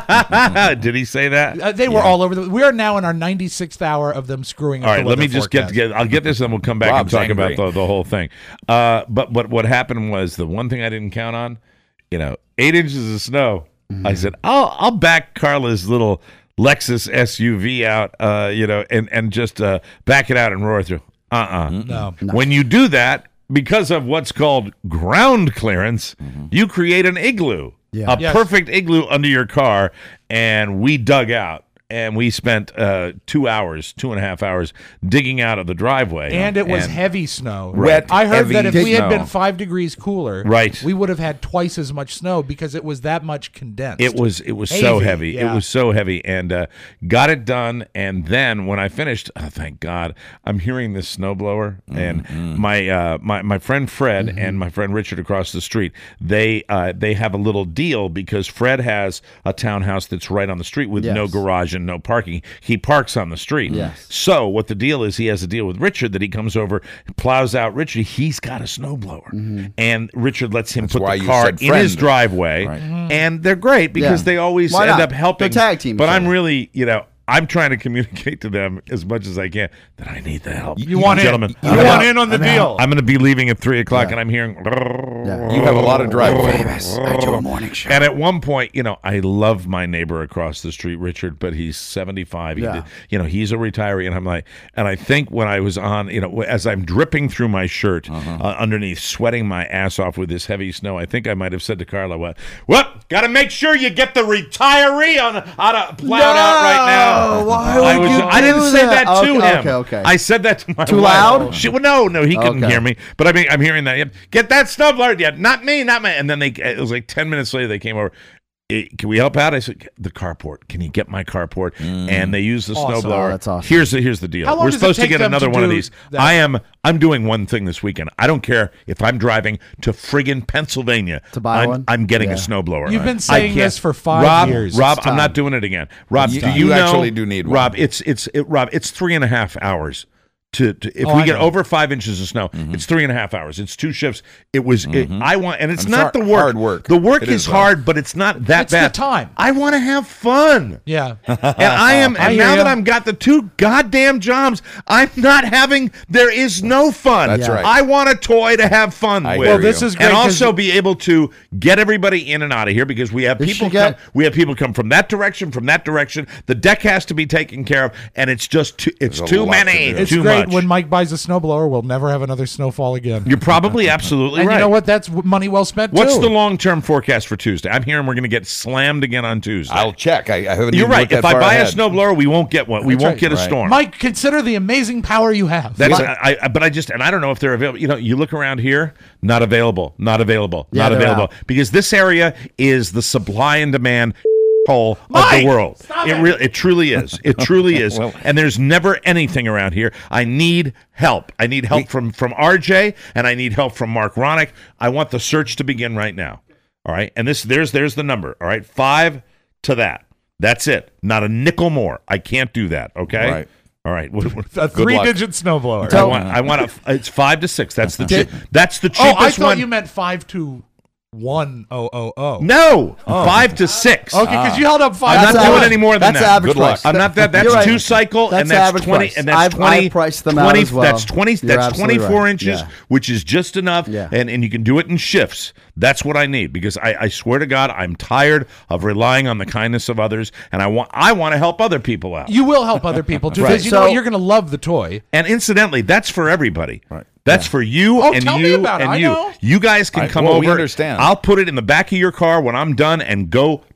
get?
Did he say that?
Uh, they were all over the. We are now in our ninety-sixth hour of them screwing up.
All right,
the
let me
weather
just get,
forecast.
get. I'll get this, and we'll come back
Rob's
and talk
angry.
about the, the whole thing. Uh, but but what happened was the one thing I didn't count on. You know, eight inches of snow. I said, I'll I'll back Carla's little Lexus S U V out. Uh, you know, and and just uh, back it out and roar through. Uh uh
No.
When you do that, because of what's called ground clearance, you create an igloo,
Yeah.
a
Yes.
perfect igloo under your car, and we dug out. And we spent uh, two hours, two and a half hours digging out of the driveway.
And it was
And-
heavy snow.
Wet,
I heard
heavy
that if we had
snow.
been five degrees cooler,
Right.
we would have had twice as much snow because it was that much condensed.
It was it was so
Heavy,
heavy.
yeah.
It was so heavy, and uh, got it done. And then when I finished, oh, thank God, I'm hearing this snowblower. And my uh, my my friend Fred and my friend Richard across the street, they uh, they have a little deal because Fred has a townhouse that's right on the street with
Yes.
no garage and no parking. He parks on the street.
Yes.
So what the deal is, he has a deal with Richard that he comes over, plows out Richard. He's got a snowblower, and Richard lets him
That's
put
why
the
you
car
said
in his
friend.
driveway,
Right.
and they're great because
Yeah.
they always
Why
end
not?
up helping.
They're tag team
But
each
I'm
other.
really, you know, I'm trying to communicate to them as much as I can that I need the help.
You want in.
gentlemen?
You
I'm
want
out.
in on the
I'm
deal.
out.
I'm going to be leaving at three o'clock,
Yeah.
and I'm hearing.
Yeah.
You have a lot of driveway.
I do a morning show.
And at one point, you know, I love my neighbor across the street, Richard, but he's seventy-five. He
Yeah.
did, you know, he's a retiree, and I'm like, and I think when I was on, you know, as I'm dripping through my shirt uh, underneath, sweating my ass off with this heavy snow, I think I might have said to Carla, "What? What? Got to make sure you get the retiree on out of plowed out right now."
Why
I
would
was.
you
I didn't
do
say that,
that?
to
Okay,
him.
okay, okay.
I said that to my
Too
wife.
loud?
She, well, no, no, he couldn't
Okay.
hear me. But I mean, I'm hearing that. Yep. Get that snowblower. Yeah, not me, not me. And then they. It was like ten minutes later. They came over. "Eh, Can we help out? I said, the carport. Can you get my carport? And they used the
Awesome.
snowblower.
Oh, that's awesome.
Here's the here's the deal.
How long
We're
does it
supposed to
take
get
them
another
to
one of
do
these.
that?
I am. I'm doing one thing this weekend. I don't care if I'm driving to friggin' Pennsylvania
To buy
I'm,
one?
I'm getting
Yeah.
a snowblower.
You've been
I
saying
can't-
this for five
Rob,
years.
Rob,
It's
I'm not
time.
doing it again. Rob,
You-
do you,
you
know?
actually do need one.
Rob, it's it's it, Rob. It's three and a half hours. To, to if
Oh,
we
I
get
know.
over five inches of snow, it's three and a half hours. It's two shifts. It was. It, I want, and it's
And it's
not
hard-
the work.
hard work.
The work
It
is
is, though.
hard, but it's not that
It's the
bad.
time.
I want to have fun.
Yeah.
And I am,
I
and
hear
now
ya.
that I'm got the two goddamn jobs, I'm not having. There is no fun.
That's
Yeah.
right.
I want a toy to have fun
I
with.
hear
Well, this
you.
is great.
and
'cause
also be able to get everybody in and out of here because we have
They
people
should get-
come. We have people come from that direction, from that direction. The deck has to be taken care of, and it's just too. It's
There's a
too
lot to
many.
do.
It's
too
great
much.
when Mike buys a snowblower. We'll never have another snowfall again.
You're probably absolutely
and
right.
you know what? That's w- money well spent.
What's
too.
the long-term forecast for Tuesday? I'm hearing we're going to get slammed again on Tuesday.
I'll check. I, I haven't
You're
even
right.
looked that
If I
far
buy
ahead.
a snowblower, we won't get one. We
That's
won't
right.
get a
Right.
storm.
Mike, consider the amazing power you have.
That's I, I, but I just and I don't know if they're available. You know, you look around here, not available, not available,
Yeah,
not
they're
available,
out.
because this area is the supply and demand hole of
Mike,
the world.
stop
It
it.
really, it truly is. It truly is.
Well-
and there's never anything around here. I need help. I need help from from R J, and I need help from Mark Ronick. I want the search to begin right now. All right, and this there's there's the number. All right, five to that. That's it. Not a nickel more. I can't do that. Okay.
Right.
All right. What- what-
A three-digit snowblower.
I want. I want a. It's five to six. That's the. Cheap, that's the
oh,
cheapest
I thought
one.
you meant five to one oh oh oh.
No, five to six.
Okay, because you held up five.
I'm not
That's
doing
average.
any more than
That's
that.
average
Good luck.
price.
I'm not that. That's
You're right.
two cycle,
That's
and that's
average
twenty,
price.
and that's
I've-
twenty.
I've priced them out
twenty
as well.
That's twenty.
You're
That's
absolutely
twenty-four
right.
inches,
Yeah.
which is just enough.
Yeah.
And and you can do it in shifts. That's what I need because I, I swear to God, I'm tired of relying on the kindness of others, and I want I want to help other people out.
You will help other people too,
Right.
because you know
So-
what? You're going to love the toy.
And incidentally, that's for everybody.
Right.
That's for you
Oh,
and
tell me
you
about it.
and
I
you.
know.
You guys can
I-
come
well,
over.
we understand.
I'll put it in the back of your car when I'm done and go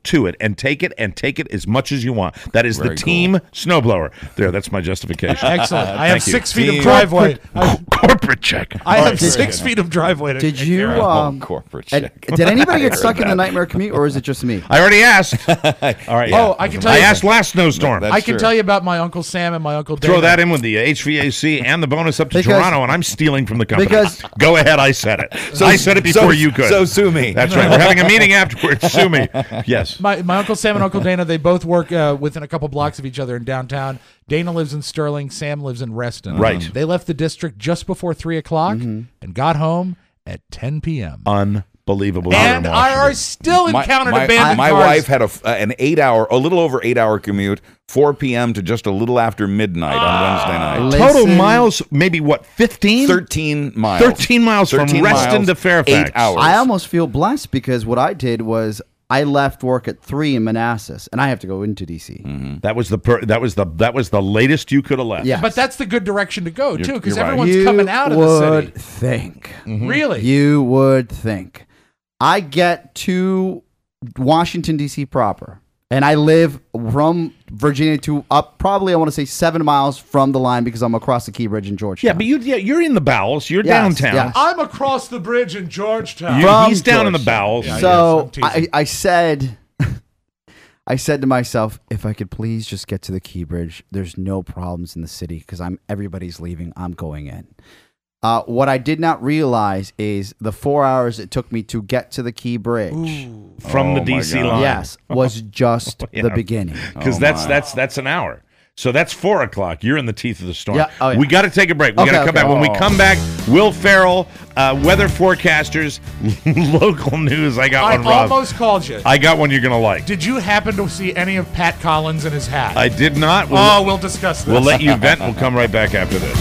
to it and take it and take it as much as you want. That is
Very
the team
cool.
snowblower. There, that's my justification.
Excellent. I have
Thank you.
six feet of
Team-
driveway. I,
Corporate check.
I have
did-
six feet of driveway. To
Did
take
you?
care of.
Um,
corporate
and-
check.
did anybody get stuck in
that.
the nightmare commute, or is it just me?
I already asked. All right.
Oh, I can tell
I
you.
asked last snowstorm.
That's
I can
true.
tell you about my Uncle Sam and my Uncle Dana.
Throw that in with the H V A C and the bonus up to
Because-
Toronto, and I'm stealing from the company.
because-
Go ahead, I said it. I said it before
so,
you could.
So sue me.
That's right. We're having a meeting afterwards. Sue me. Yes.
My, my Uncle Sam and Uncle Dana, they both work uh, within a couple blocks of each other in downtown. Dana lives in Sterling. Sam lives in Reston.
Right.
They left the district just before three o'clock
Mm-hmm.
and got home at ten p.m.
Unbelievable.
and
Here in
I are
Washington.
still
My,
encountered
my,
abandoned
my
cars.
wife had a, f- uh, an eight-hour, a little over eight-hour commute, four p.m. to just a little after midnight on Wednesday night.
Total
Listen.
miles, maybe what, fifteen?
Thirteen miles.
thirteen miles from
thirteen
Reston
miles,
to Fairfax.
Eight hours.
I almost feel blessed because what I did was I left work at three in Manassas, and I have to go into D C.
Mm-hmm.
That was the per, that was the that was the latest you could have left.
Yeah.
But that's the good direction to go, too, because
you're right.
everyone's
You
coming out of the
would
city.
think.
Really?
You would think. I get to Washington, D C proper, and I live from Virginia to up probably, I want to say, seven miles from the line because I'm across the Key Bridge in Georgetown.
Yeah, but you yeah, you're in the bowels. You're
Yes,
downtown.
yes.
I'm across the bridge in Georgetown.
You-
From
he's down in the
Georgetown.
bowels.
Yeah,
So
yes, I'm
I,
teasing.
I said, I said to myself, if I could please just get to the Key Bridge, there's no problems in the city because I'm everybody's leaving. I'm going in. Uh, what I did not realize is the four hours it took me to get to the Key Bridge,
From
Oh,
the
my
D C
God.
line.
yes, was just
Yeah.
the beginning.
Because
Oh,
that's
my.
that's that's an hour. So that's four o'clock. You're in the teeth of the storm.
Yeah. Oh, yeah.
We got to take a break. We
Okay,
got to come
okay.
back. When we
Oh.
come back, Will Ferrell, uh, weather forecasters, local news. I got
I
one, Rob.
almost called you.
I got one you're gonna like.
Did you happen to see any of Pat Collins in his hat?
I did not. We'll,
oh, we'll discuss this.
we'll let you vent. We'll come right back after this.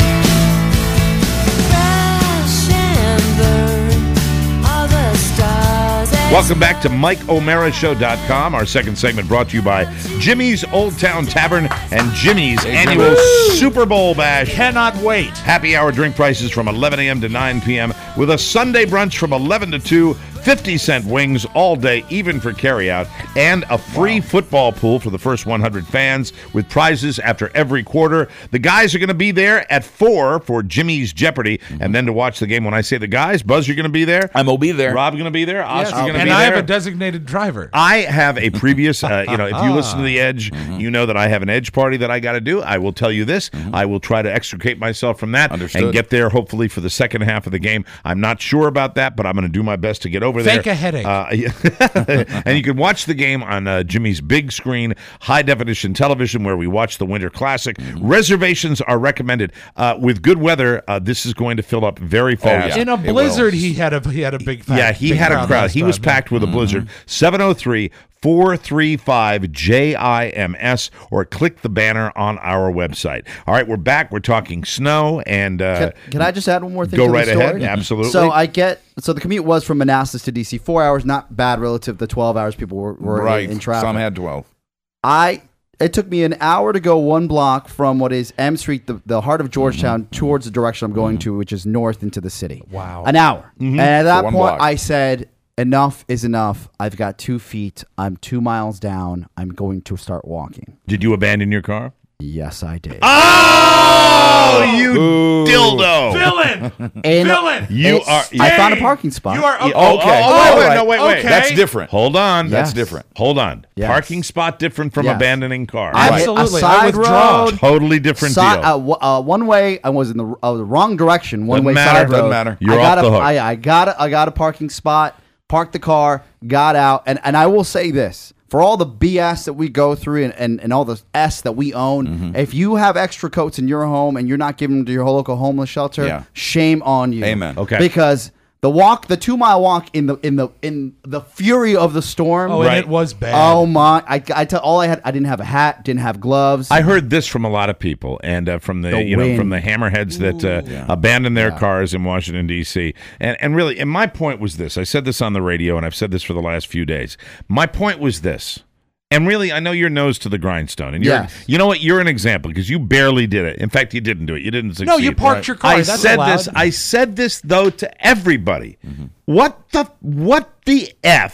Welcome back to Mike O'Mara Show dot com. Our second segment brought to you by Jimmy's Old Town Tavern and Jimmy's annual Super Bowl Bash.
Cannot wait.
Happy hour drink prices from eleven a.m. to nine p.m. with a Sunday brunch from eleven to two. fifty cent wings all day, even for carryout, and a free football pool for the first one hundred fans with prizes after every quarter. The guys are going to be there at four for Jimmy's Jeopardy, and then to watch the game. When I say the guys, Buzz, you're going to be there.
I'm will be there.
Rob going to be there.
Yes,
Oscar's going to
and
be
I
there.
have a designated driver.
I have a previous, uh, you know, if you listen to The Edge,
Mm-hmm.
you know that I have an Edge party that I got to do. I will tell you this. I will try to extricate myself from that
Understood.
and get there hopefully for the second half of the game. I'm not sure about that, but I'm going to do my best to get over
Fake
there.
a headache.
Uh, yeah. And you can watch the game on uh, Jimmy's big screen, high definition television, where we watch the Winter Classic.
Mm-hmm.
Reservations are recommended. Uh, with good weather, uh, this is going to fill up very fast.
yeah.
In a
It will.
blizzard, he had a he had a big.
Yeah, he
big
had a crowd.
last
He was
time.
packed with a blizzard. seven oh three, four three five, J I M S or click the banner on our website. All right, we're back. We're talking snow and uh,
Can, can I just add one more thing?
go
to
right
the story?
ahead. Absolutely.
So I get so the commute was from Manassas to D C, four hours, not bad relative to the twelve hours people were, were
right.
in, in traffic.
Some had twelve.
I it took me an hour to go one block from what is M Street, the, the heart of Georgetown,
Mm-hmm.
towards the direction I'm going to, which is north into the city.
Wow.
An hour. And at that
one
point,
block.
I said, enough is enough. I've got two feet. I'm two miles down. I'm going to start walking.
Did you abandon your car?
Yes, I did.
Oh, you dildo!
Villain.
And
Villain.
You are.
I found a parking spot.
You are
Oh,
okay.
oh, oh, wait,
All
wait,
right.
no, wait, wait.
Okay.
That's different.
Hold on.
That's
different.
Hold on.
Yes.
Parking spot different from
Yes.
abandoning car.
I hit
Absolutely.
A
I
side
withdraw.
road.
Totally different
Si-
deal.
uh, w- uh, one way. I was in the, uh, the wrong direction. One
Doesn't
way
matter.
side road.
Doesn't matter.
You're
I got
off
a,
the hook.
I, I got a, I got a parking spot. Parked the car. Got out. And and I will say this: for all the B S that we go through and, and, and all the S that we own,
Mm-hmm.
if you have extra coats in your home and you're not giving them to your local homeless shelter,
Yeah.
shame on you.
Amen.
Okay.
Because the walk, the two mile walk in the in the in the fury of the storm.
Oh, and
Right.
it was bad.
Oh my! I, I tell all I had. I didn't have a hat. Didn't have gloves.
I heard this from a lot of people, and uh, from the,
The
you know from
wind.
the hammerheads that uh, abandon their cars in Washington D C. And and really, and my point was this: I said this on the radio, and I've said this for the last few days. My point was this, and really, I know your nose to the grindstone, and you're,
Yes.
you know what? You're an example because you barely did it. In fact, you didn't do it. You didn't succeed.
No, you parked your car.
I
That's
said
allowed.
this. I said this though to everybody.
Mm-hmm.
What the what the f?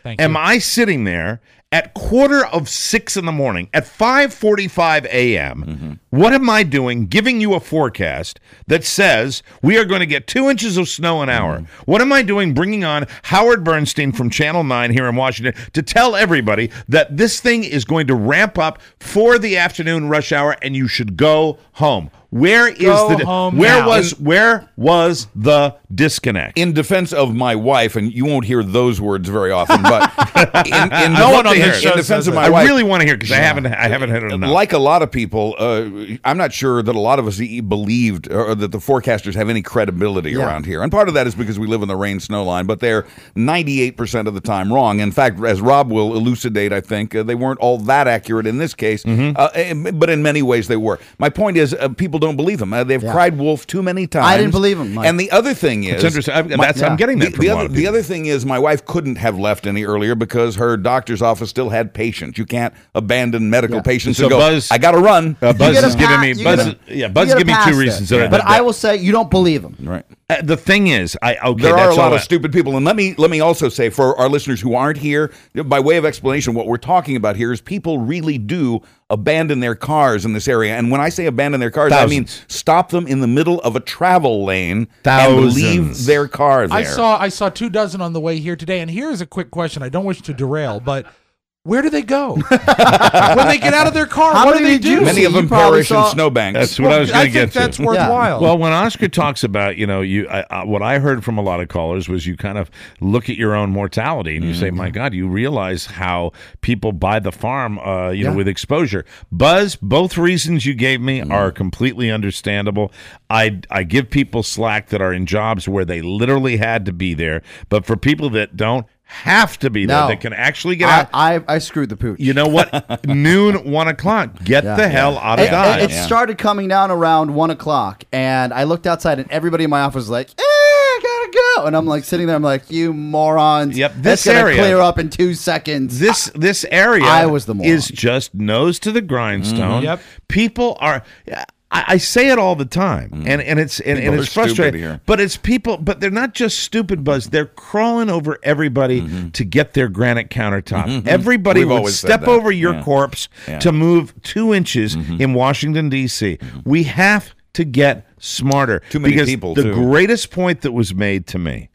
Thank
am
you.
I sitting there at quarter of six in the morning, at five forty-five a.m.,
Mm-hmm.
what am I doing giving you a forecast that says we are going to get two inches of snow an hour?
Mm-hmm.
What am I doing bringing on Howard Bernstein from Channel nine here in Washington to tell everybody that this thing is going to ramp up for the afternoon rush hour and you should go home? Where is
Go
the
home
where
now.
was where was the disconnect?
In defense of my wife, and you won't hear those words very often, but in, in,
No one on
in,
this
in
show
defense
says
of
that.
my
I
wife,
really want to hear because I haven't I haven't heard it enough.
like a lot of people, uh, I'm not sure that a lot of us e- believed or that the forecasters have any credibility
Yeah.
around here. And part of that is because we live in the rain snow line, but they're ninety-eight percent of the time wrong. In fact, as Rob will elucidate, I think, uh, they weren't all that accurate in this case,
Mm-hmm.
uh, eh, but in many ways they were. My point is, uh, people don't believe them. Uh, they've
Yeah.
cried wolf too many times.
I didn't believe him, Mike.
And the other thing is,
It's interesting. I-
my-
that's I'm getting that
the,
from
the
a
other,
lot of
the
people.
other thing is, my wife couldn't have left any earlier because her doctor's office still had patients. You can't abandon medical
Yeah.
patients
So
and go,
Buzz-
I got to run.
Uh, Buzz
get a
is giving
pa-
me
you
Buzz.
get a-
yeah,
You
Buzz
get a
give me
pass
two
there.
reasons. that-
But
that-
I will say you don't believe him.
Right.
Uh, the thing is, I okay.
There are a
that's
lot
all
of
I-
stupid people, and let me let me also say for our listeners who aren't here, by way of explanation, what we're talking about here is people really do abandon their cars in this area. And when I say abandon their cars,
Thousands.
I mean stop them in the middle of a travel lane and
Thousands.
leave their car there.
I saw I saw two dozen on the way here today, and here's a quick question. I don't wish to derail, but where do they go when they get out of their car?
How
what do
many
they
did you
do?
Many
see?
of
You
them
probably
perish in
saw-
snowbanks.
That's what I was
I
going to
think
get to.
that's worthwhile.
Well, when Oscar talks about, you know, you, I, I, what I heard from a lot of callers was you kind of look at your own mortality and you say, my God, you realize how people buy the farm, uh, you know,
Yeah.
with exposure. Buzz, both reasons you gave me are completely understandable. I, I give people slack that are in jobs where they literally had to be there, but for people that don't have to be there,
No.
that can actually get out.
I, I I screwed the pooch.
You know what? Noon, one o'clock. Get
Yeah.
the hell out of
It,
Dodge.
it, it started coming down around one o'clock, and I looked outside, and everybody in my office was like, "Eh, I gotta go," and I'm like sitting there, I'm like, "You morons!
Yep,
That's
this
gonna
area-
clear up in two seconds."
This this area
I was the moron.
is just nose to the grindstone.
Yep.
People are. I, I say it all the time, and, and it's and, and
People
it's
are stupid
frustrating.
here.
But it's people, but they're not just stupid, Buzz. They're crawling over everybody to get their granite countertop. Everybody
We've
would
always said
step
that.
over your
Yeah.
corpse
Yeah.
to move two inches in Washington D C. We have to get smarter.
Too many
because
people,
The
too.
greatest point that was made to me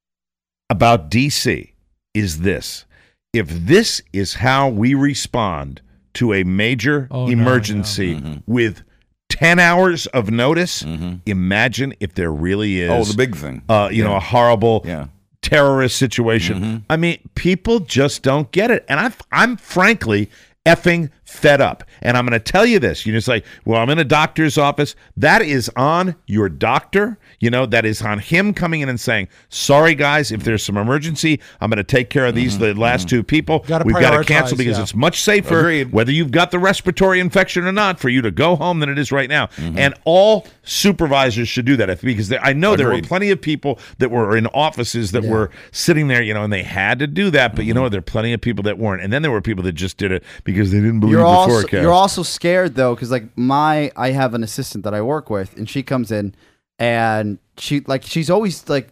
about D C is this: if this is how we respond to a major
Oh, no,
emergency
Mm-hmm.
with ten hours of notice, imagine if there really is
Oh, the big thing.
uh, you know,
Yeah.
a horrible
Yeah.
terrorist situation. I mean, people just don't get it. And I, I'm frankly effing fed up. And I'm going to tell you this. You're just like, well, I'm in a doctor's office. That is on your doctor. You know, that is on him coming in and saying, sorry, guys, if there's some emergency, I'm going to take care of these, the last two people.
Gotta
We've got to
prioritize,
cancel because
yeah.
it's much safer,
Agreed.
whether you've got the respiratory infection or not, for you to go home than it is right now. And all supervisors should do that if, because there, I know there were
Agreed.
plenty of people that were in offices that were sitting there, you know, and they had to do that. But you know what? There are plenty of people that weren't. And then there were people that just did it because they didn't believe
You're
the
also
forecast.
you're also scared though, because like my I have an assistant that I work with, and she comes in, and she like she's always like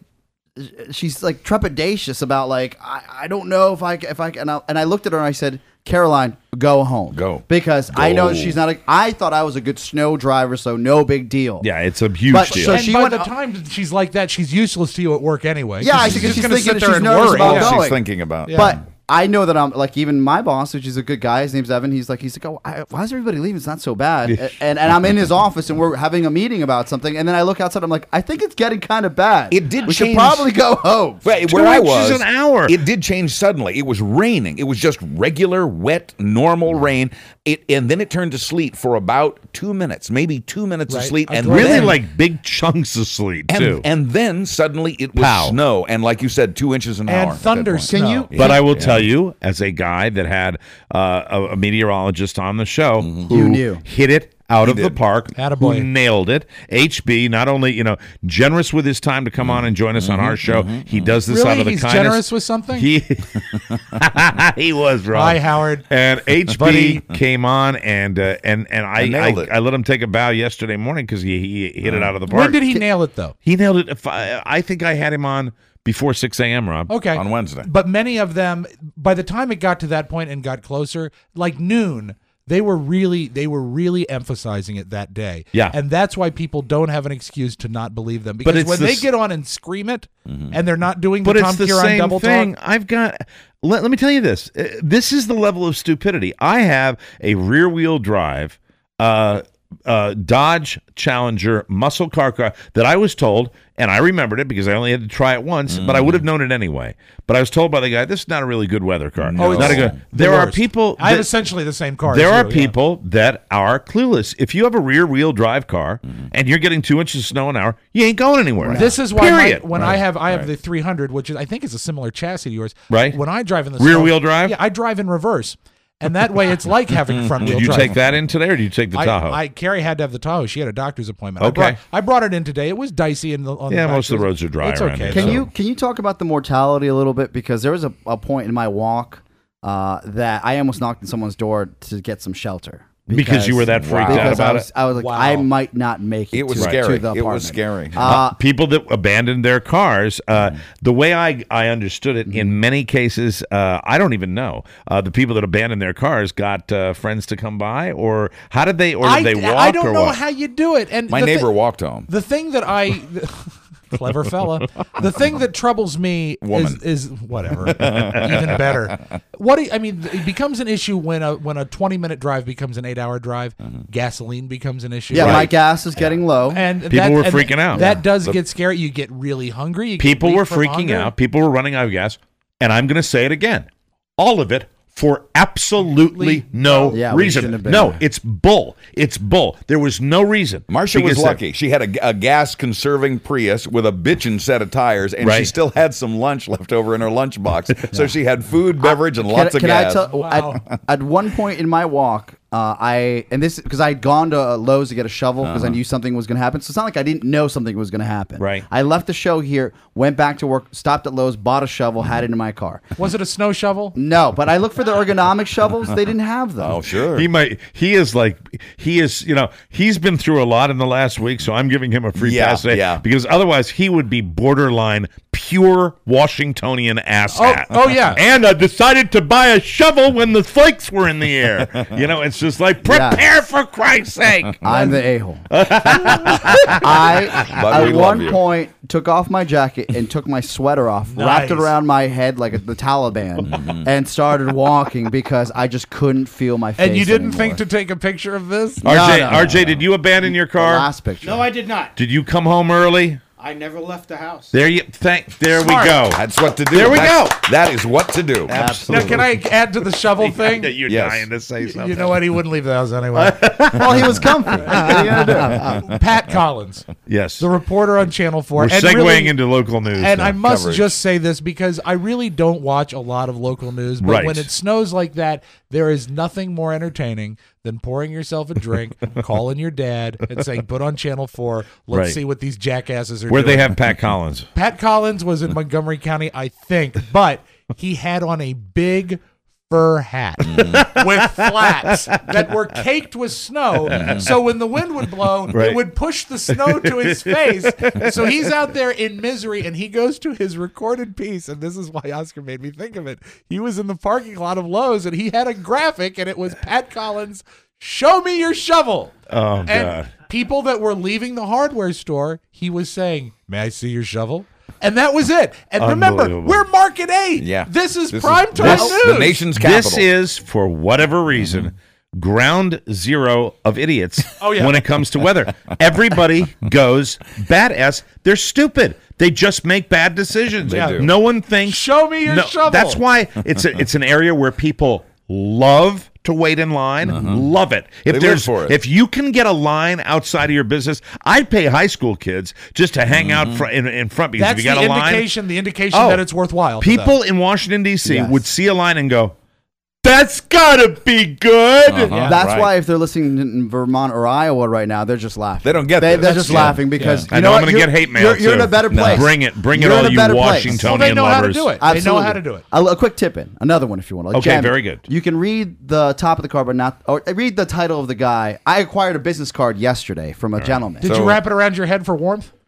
she's like trepidatious about like I, I don't know if I if I and I, and I looked at her and I said, Caroline, go home,
Go.
because I know
Go.
she's not. A, I thought I was a good snow driver, so no big deal.
yeah, it's a huge
But
deal.
so
and
she
by
went-
the time she's like that, she's useless to you at work anyway.
Yeah, I
she's
think
just
she's
gonna
thinking
sit there
she's
and
nervous
worry.
about
Yeah.
going.
She's thinking about.
Yeah.
But I know that I'm like, even my boss, which is a good guy, his name's Evan. He's like, he's like, oh, I, why is everybody leaving? It's not so bad. and and I'm in his office and we're having a meeting about something. And then I look outside. I'm like, I think it's getting kind of bad.
It did
We should
change-
probably go home.
Right,
Two
where I
inches
was,
an hour.
it did change suddenly. It was raining. It was just regular, wet, normal rain. It and then it turned to sleet for about two minutes, maybe two minutes of
Right.
sleet,
I
and
drove
really
then,
like big chunks of sleet, too.
and, and then suddenly it was
Pow.
snow, and like you said, two inches an
And
hour. at that
thunder
point.
snow.
Can you-
But I will
Yeah.
tell you, as a guy that had uh, a, a meteorologist on the show who
You knew.
hit it out of the
did.
park,
Attaboy.
who nailed it. H B, not only, you know, generous with his time to come on and join us on our show, he does this
Really?
out of the
He's
kindness.
generous with something?
He, he was, Rob.
Hi, Howard.
And H B
Buddy.
came on, and uh, and and I
I nailed
I,
it.
I let him take a bow yesterday morning because he, he hit it out of the park.
When did he nail it though?
He nailed it. If I, I think I had him on before six a.m., Rob.
Okay.
On Wednesday.
But many of them, by the time it got to that point and got closer, like noon, they were really they were really emphasizing it that day.
Yeah.
And that's why people don't have an excuse to not believe them. Because
it's
when
the
they
s-
get on and scream it, and they're not doing the
But
Tom
it's the
Curran
same
double
thing.
talk.
I've got. Let, let me tell you this. Uh, This is the level of stupidity. I have a rear-wheel drive uh, uh, Dodge Challenger muscle car car that I was told, and I remembered it because I only had to try it once, but I would have known it anyway. But I was told by the guy, this is not a really good weather car.
No.
It's not a good.
The
There are
worst.
people.
I have
that-
essentially the same car.
There
as
are
you, yeah.
people that are clueless. If you have a rear-wheel drive car and you're getting two inches of snow an hour, you ain't going anywhere.
This is why my,
Period.
when I
Right.
have I have
Right.
the three hundred, which is I think is a similar chassis to yours.
Right.
When I drive in the
Rear
snow-
wheel drive?
yeah, I drive in reverse, and that way it's like having front wheel
Did you
drive.
take that in today, or did you take the
I,
Tahoe?
I Carrie had to have the Tahoe. She had a doctor's appointment.
Okay.
I brought, I brought it in today. It was dicey in the on
Yeah,
the
most of the
back.
roads are dry
It's
around
okay.
here,
Can
so-
you can you talk about the mortality a little bit? Because there was a, a point in my walk uh, that I almost knocked on someone's door to get some shelter.
Because you were that freaked out
because
about
I was,
it?
I was like,
Wow.
I might not make it.
It was
to,
scary.
To the
It was
apartment.
scary.
Uh,
People that abandoned their cars, uh, the way I, I understood it, in many cases, uh, I don't even know. Uh, the people that abandoned their cars got uh, friends to come by, or how did they, or did
I,
they walk,
I don't
or
know
what?
how you do it. And
My
the
neighbor
thi-
walked home.
The thing that I, clever fella. The thing that troubles me
Woman.
is, is whatever, even better. What do you, I mean? It becomes an issue when a when a twenty minute drive becomes an eight hour drive. Gasoline becomes an issue.
yeah, my gas is getting low.
And
People
that,
were
and
freaking out.
That does
The-
get scary. You get really hungry. You get
People
weak
were
from
freaking
hunger.
out. People were running out of gas. And I'm going to say it again. All of it for absolutely no
Yeah, we
reason.
shouldn't have been
No,
there.
it's bull. It's bull. There was no reason.
Marcia was
Because-
lucky. She had a, a gas-conserving Prius with a bitchin' set of tires, and she
Right.
still had some lunch left over in her lunchbox. So she had food, beverage, and
Can,
lots of
can
gas.
I tell? At, at one point in my walk, uh, I and this because I had gone to uh, Lowe's to get a shovel because I knew something was going to happen. So it's not like I didn't know something was going to happen.
Right.
I left the show here, went back to work, stopped at Lowe's, bought a shovel, had it in my car.
Was it a snow shovel?
No, but I looked for the ergonomic shovels. They didn't have them.
Oh, sure.
He might. He is like. He is. You know. He's been through a lot in the last week, so I'm giving him a free
Yeah,
pass today.
yeah.
Because otherwise, he would be borderline pure Washingtonian ass
Oh,
hat.
oh, yeah.
And I decided to buy a shovel when the flakes were in the air. You know, it's just like prepare for Christ's sake.
I'm the a-hole. I,
But we
at
love
one
you.
point, took off my jacket and took my sweater off, wrapped it
Nice.
around my head like the Taliban, and started walking because I just couldn't feel my face
And you didn't
anymore.
think to take a picture of this?
R J,
no, no,
R J,
no,
did you abandon your
The
car?
last picture.
No, I did not.
Did you come home early?
I never left the house.
There you. Thank. There
Smart.
we go.
That's what to do.
There we
That's-
go.
That is what to do.
Now, can I add to the shovel thing?
You're
Yes.
dying to say something.
You know what? He wouldn't leave the house anyway.
Well, he was comfy. What are you gonna do?
Pat Collins,
Yes.
the reporter on Channel four.
We're
and
segueing
really-
into local news.
And
now.
I must
coverage.
just say this because I really don't watch a lot of local news, but
Right.
when it snows like that, there is nothing more entertaining than pouring yourself a drink, calling your dad, and saying, "Put on Channel four. Let's
Right.
see what these jackasses are
Where
doing."
they have Pat Collins.
Pat Collins was in Montgomery County, I think, but he had on a big fur hat with flats that were caked with snow. So when the wind would blow,
Right.
it would push the snow to his face. So he's out there in misery, and he goes to his recorded piece. And this is why Oscar made me think of it. He was in the parking lot of Lowe's, and he had a graphic, and it was Pat Collins, "Show me your shovel."
Oh
And
God.
people that were leaving the hardware store, he was saying, "May I see your shovel?" And that was it. And remember,
Unbelievable.
we're Market eight.
Yeah.
This is
This is-
prime time
this-
news.
the nation's capital.
This is, for whatever reason, ground zero of idiots
Oh, yeah.
when it comes to weather. Everybody goes badass. They're stupid. They just make bad decisions.
They do.
No one thinks.
Show me your shovel.
That's why it's a, it's an area where people love to wait in line. Love it. If
They live
there's
for it.
if you can get a line outside of your business, I'd pay high school kids just to hang out fr- in, in front because
That's
if you got
the
a line.
indication, the indication
Oh,
that it's worthwhile. to
People
them.
in Washington, D C
Yes.
would see a line and go, that's gotta be good.
Uh-huh.
That's
Right.
why if they're listening in Vermont or Iowa right now, they're just laughing.
They don't get
They,
this.
They're just
Yeah.
laughing because
I
you
know
know
I'm
what?
gonna
You're-
get hate mail,
You're, you're in
too.
a better
No.
place.
Bring it. Bring it
You're
all,
in a
you
better place.
Washingtonian
Well, they know how to
lovers.
do it.
Absolutely.
They know how to do it.
A, a quick tip in. Another one if you want. Like,
Okay,
Jen,
very good.
You can read the top of the card, but not or read the title of the guy. I acquired a business card yesterday from a gentleman.
Did
So-
you wrap it around your head for warmth?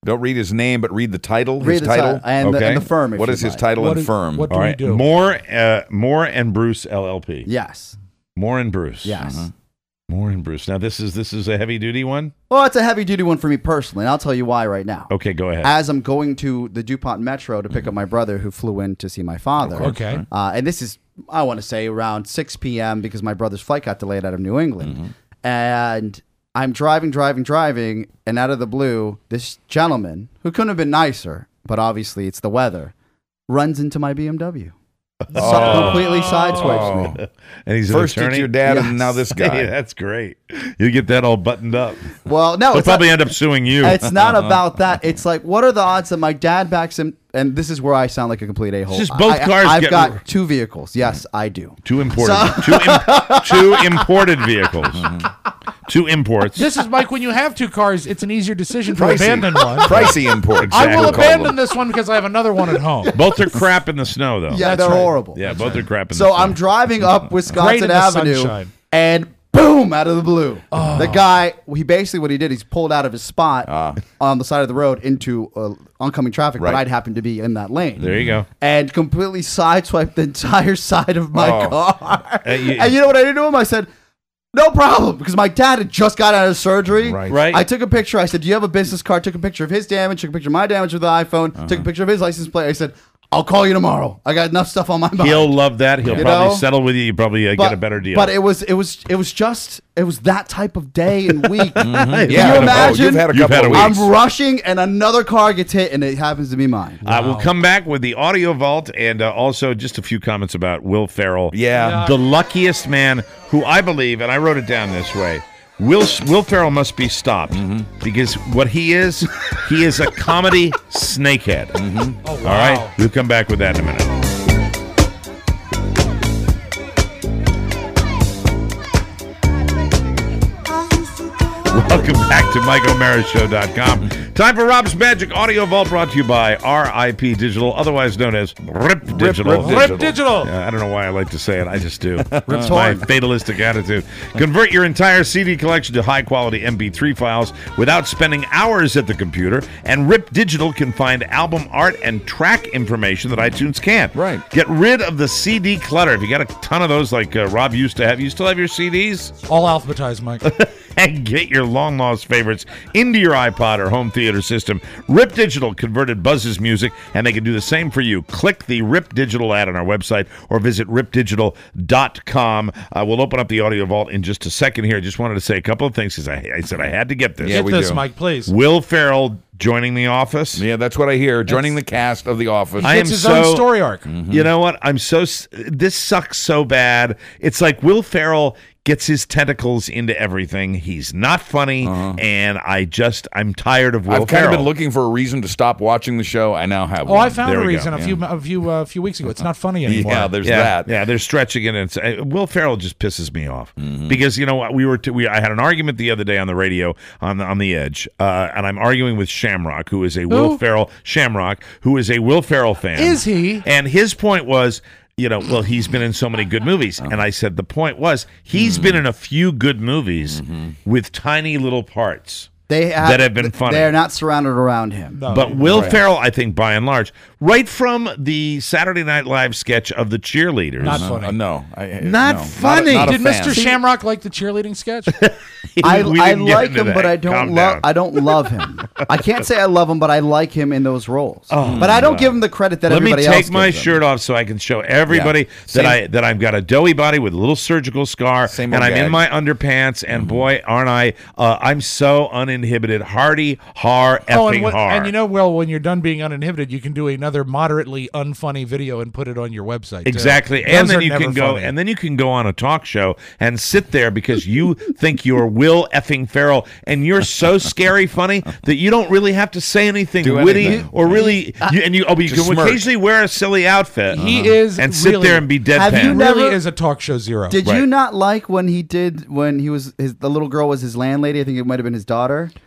Don't read his name, but read the title.
Read
his
the
title,
title and the-
okay.
and the firm, if
What
you'd
is his
like.
title
What
and
is-
firm?
what do
All
we
right,
do?
Moore, uh, Moore and Bruce L L P.
Yes.
Moore and Bruce.
Yes.
Uh-huh.
Moore and Bruce. Now this is this is a heavy duty one.
Well, it's a heavy duty one for me personally, and I'll tell you why right now.
Okay, go ahead.
As I'm going to the DuPont Metro to pick up my brother who flew in to see my father.
Okay.
Uh, and this is, I want to say, around six p.m. because my brother's flight got delayed out of New England.
Mm-hmm.
And I'm driving, driving, driving, and out of the blue, this gentleman, who couldn't have been nicer, but obviously it's the weather, runs into my B M W. So
Oh.
completely sideswipes me.
And he's
First
an
it's
attorney.
your dad,
Yes.
and now this guy.
Hey, that's great. You get that all buttoned up.
Well, no,
He'll
it's
probably
not,
end up suing you.
it's not about that. It's like, what are the odds that my dad backs him? And this is where I sound like a complete a-hole.
It's just both
I,
cars
I've
get-
got two vehicles. Yes, I do.
Two imported, two, im- two imported vehicles, two imports.
This is Mike. When you have two cars, it's an easier decision to
Pricey.
abandon one.
Pricey import.
I will
Exactly.
abandon this one because I have another one at home.
Both are crap in the snow, though.
Yeah,
That's
they're
right.
horrible.
yeah, both are crap in the
So
snow.
I'm driving up
Great
Wisconsin
in the
Avenue,
sunshine.
and boom, out of the blue, the guy. He basically what he did, he's pulled out of his spot on the side of the road into uh, oncoming traffic,
Right.
but I'd happen to be in that lane.
There you go.
And completely sideswiped the entire side of my
Oh.
car.
Uh, you-
and you know what I did to him? I said, no problem, because my dad had just got out of surgery.
Right.
Right.
I took a picture. I said, do you have a business card? Took a picture of his damage, took a picture of my damage with the iPhone, took a picture of his license plate. I said, I'll call you tomorrow. I got enough stuff on my mind.
He'll love that. He'll
You
probably
know?
settle with you. You probably uh, get a better deal.
But it was it was it was just it was that type of day and week. Can
Yeah,
you
oh,
imagine?
you've had a
You've
couple
had a
of
week.
weeks.
I'm rushing and another car gets hit and it happens to be mine.
Uh, we'll come back with the audio vault and uh, also just a few comments about Will Ferrell.
Yeah.
The luckiest man who I believe, and I wrote it down this way, Will Will Ferrell must be stopped because what he is, he is a comedy snakehead.
Oh,
All right? We'll come back with that in a minute. Welcome back to Mike O'Mara Show dot com. Time for Rob's Magic Audio Vault, brought to you by R I P Digital, otherwise known as Rip Digital.
Rip
Rip Digital.
Yeah, I don't know why I like to say it. I just do. It's my fatalistic attitude. Convert your entire C D collection to high-quality M P three files without spending hours at the computer, and Rip Digital can find album art and track information that iTunes can't.
Right.
Get rid of the C D clutter. If you got a ton of those like uh, Rob used to have, you still have your C Ds?
All alphabetized, Mike.
And get your long-lost favorites into your iPod or home theater system. Rip Digital converted Buzz's music, and they can do the same for you. Click the Rip Digital ad on our website or visit rip digital dot com. Uh, we'll open up the audio vault in just a second here. I just wanted to say a couple of things because I, I said I had to get this.
Yeah,
Get
we
this,
do.
Mike, please.
Will Ferrell joining The Office.
Yeah, that's what I hear. Joining the cast of The Office.
I am
It's his
so,
own story arc.
You know what? I'm so. s- This sucks so bad. It's like Will Ferrell gets his tentacles into everything. He's not funny, and I just I'm tired of Will
I've kind
Ferrell.
of been looking for a reason to stop watching the show. I now have
Oh,
one.
I found
There
a
we go.
reason a few a few uh, few weeks ago. It's not funny anymore.
Yeah, there's
yeah,
that.
Yeah, they're stretching it. And it's, uh, Will Ferrell just pisses me off because you know what we were. T- we I had an argument the other day on the radio on the, on the Edge, uh, and I'm arguing with Shamrock, who is a Will Ferrell Shamrock, who is a Will Ferrell fan.
Is he?
And his point was, you know, well, he's been in so many good movies. And I said, the point was, he's been in a few good movies with tiny little parts.
They have,
that have been funny.
They're not surrounded around him.
No.
But Will Ferrell, I think, by and large, right from the Saturday Night Live sketch of the cheerleaders.
Not funny.
Uh, no, I,
Not
no,
funny.
Not a, not a
Did
fan.
Mister Shamrock like the cheerleading sketch?
I,
We
I
didn't get
like
into
him,
that.
but I don't
Calm
love.
down.
I don't love him. I can't say I love him, but I like him in those roles. but I don't give him the credit that
Let me
everybody else
take my
gives him.
shirt off so I can show everybody
Yeah.
that
Same-
I that I've got a doughy body with a little surgical scar,
Same
and
old
I'm in
gag.
my underpants. And boy, aren't I? Uh, I'm so uninhibited, hardy, har, effing
Oh, and, what,
har.
and you know, Will, when you're done being uninhibited, you can do another moderately unfunny video and put it on your website. too.
Exactly,
Those
and then
are
you
never
can go,
funny.
and then you can go on a talk show and sit there because you think you're Will effing Ferrell, and you're so scary funny that you don't really have to say anything
Do
witty
anything.
or really, you, and you, oh, but you
Just
can
smirk.
occasionally wear a silly outfit.
He is
and sit
really-
there and be deadpan.
Have you
He
never-
really is a talk show zero.
Did
Right.
you not like when he did when he was his, the little girl was his landlady? I think it might have been his daughter.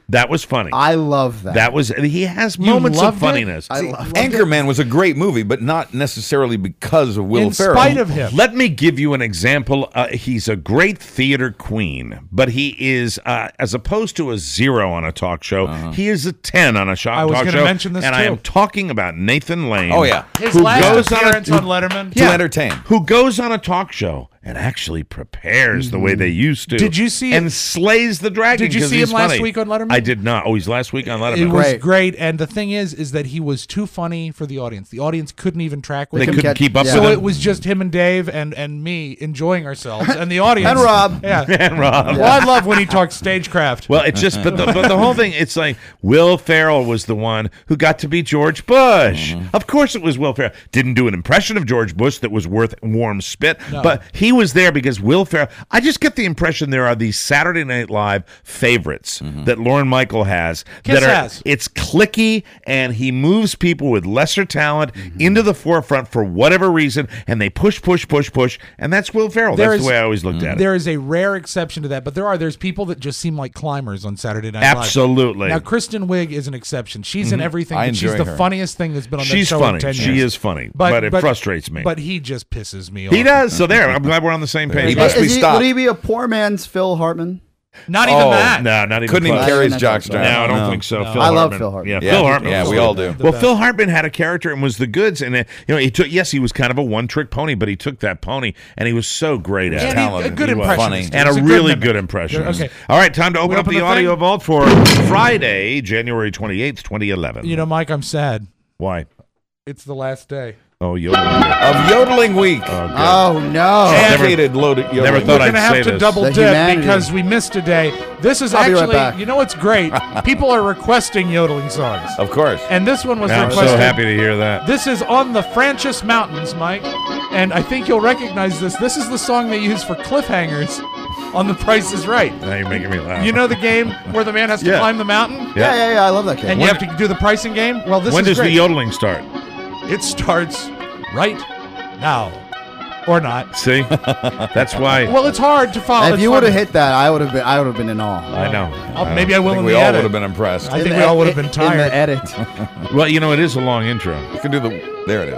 That was funny.
I love that.
That was he has
You
moments of
loved it?
funniness.
I
See,
love
Anchorman was a great movie, but not necessarily because of Will
In
Ferrell.
spite of him.
Let me give you an example. Uh, he's a great theater queen, but he is, uh, as opposed to a zero on a talk show,
Uh-huh.
he is a ten on a sh-
I was
talk
gonna
show.
mention this,
and
too.
I am talking about Nathan Lane.
Oh, yeah.
His
who
last
goes on a-
appearance on Letterman.
to entertain.
who goes on a talk show and actually prepares the way they used to.
Did you see
and
it-
slays the dragon?
Did you
'cause
see
he's
him last
funny.
week on Letterman?
I did not. Oh, he's last week on Letterman.
It was
Great.
great, and the thing is, is that he was too funny for the audience. The audience couldn't even track with
They
him.
couldn't
catch-
keep up
yeah.
with
So
him.
it was just him and Dave and, and me enjoying ourselves, and the audience
And Rob.
Yeah,
and Rob.
Well, I love when he talks stagecraft.
Well, it's just, but the, but the whole thing, it's like Will Ferrell was the one who got to be George Bush.
Mm-hmm.
Of course it was Will Ferrell. Didn't do an impression of George Bush that was worth warm spit,
No.
but he was there because Will Ferrell, I just get the impression there are these Saturday Night Live favorites that Lorne Michael has.
Kiss
that are,
has.
It's clicky, and he moves people with lesser talent
Mm-hmm.
into the forefront for whatever reason, and they push, push, push, push, and that's Will Ferrell.
There
That's
is-
the way I always looked at it.
There is a rare exception to that, but there are there's people that just seem like climbers on Saturday Night Live.
Absolutely.
Now Kristen Wiig is an exception. She's in everything.
I
but she's
enjoy
the
her.
funniest thing that's been on that
She's
show
funny.
in ten
She
years.
is funny, but, it frustrates me.
But he just pisses me off.
He does. So there, I'm glad we're on the same page.
He must
Is
be
he-
stopped.
Would he be a poor man's Phil Hartman?
Not even
Oh,
that.
No, not even
Couldn't even
close.
carry his
No,
jockstrap.
No, I don't
No.
think so.
No.
Phil
I love
Hartman.
Phil Hartman.
Yeah,
Yeah,
Phil Hartman.
yeah,
was
we
the-
all do.
The
Well,
best.
Phil Hartman had a character and was the goods, and uh, you know he took. Yes, he was kind of a one-trick pony, but he took that pony, and he was so great at
And
it.
he-
talented.
a good
He was
impressionist.
funny.
And a
He's good
really
mimic.
good impression.
Okay.
All right, time to open
We
up
open
the,
the
audio
thing?
vault for Friday, January twenty-eighth, twenty eleven.
You know, Mike, I'm sad.
Why?
It's the last day.
Oh, yodeling.
Of Yodeling Week.
Oh, good.
Oh no!
Dedicated loaded Yodeling
never
Week.
thought
We're
I'd
gonna have
say
to
this.
double
The
dip
humanity.
because we missed a day. This is
I'll be right
actually,
back.
you know what's great? People are requesting yodeling songs,
Of course.
and this one was
I'm
requested.
so happy to hear that.
This is on the Francis Mountains, Mike, and I think you'll recognize this. This is the song they use for cliffhangers on The Price is Right.
Now you're making me laugh.
You know the game where the man has to
Yeah.
climb the mountain,
Yeah, yeah, yeah. I love that kid.
and you have to do the pricing game. Well, this
when
is
does
great.
the yodeling start?
It starts right now, or not.
See, that's why.
Well, it's hard to follow.
if
It's
you
fun.
would have hit that, I would have been. I would have been in awe.
I know.
I'll-
I know.
maybe I will
I think
in
we
the
all
edit.
would have been impressed.
I
In
think
the
we all
ed-
would have been
in
tired.
the edit.
Well, you know, it is a long intro.
You can do the. There it is.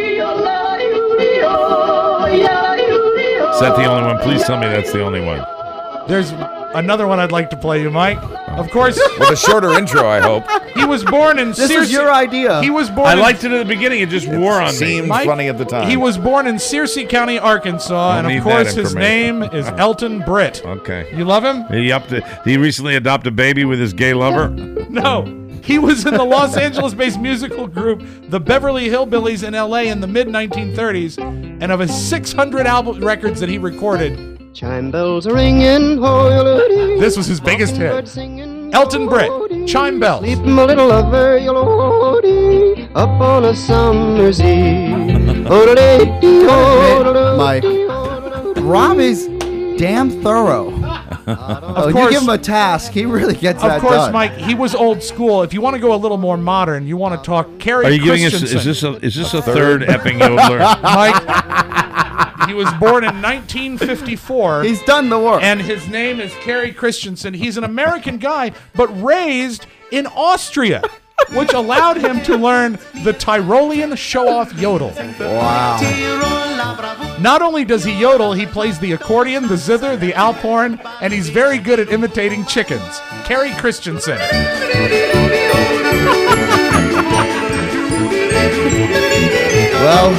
Is that the only one? Please tell me that's the only one.
There's another one I'd like to play you, Mike. Of course,
With a shorter intro, I hope.
he was born in
This
Searcy.
is your idea.
He was born.
I
in,
liked it at the beginning. It just wore on
Seemed
me.
Mike,
funny at the time.
He was born in Searcy County, Arkansas,
Don't
and
need
of course
that
his name
information.
is Elton Britt.
Okay.
You love him?
He up to, he recently adopted a baby with his gay lover.
No. He was in the Los Angeles-based musical group the Beverly Hillbillies in L A in the mid nineteen thirties, and of his six hundred album records that he recorded,
Chime bells are ringing, oh,
this was his biggest hit. Elton Britt, Chime Bells.
Sleep, my little lover, you'll up on a summer's eve.
Mike, Robbie's damn thorough. Oh, you
course-
give him a task, he really gets that
Of course,
done.
Mike, he was old school. If you want to go a little more modern, you want to talk Carrie
Are you giving us?
Christensen.
Is this a is this a third effing yodeler?
Mike, he was born in nineteen fifty-four.
He's done the work.
And his name is Carrie Christensen. He's an American guy, but raised in Austria, which allowed him to learn the Tyrolean show-off yodel.
Wow.
Not only does he yodel, he plays the accordion, the zither, the alphorn, and he's very good at imitating chickens. Carrie Christensen.
Well,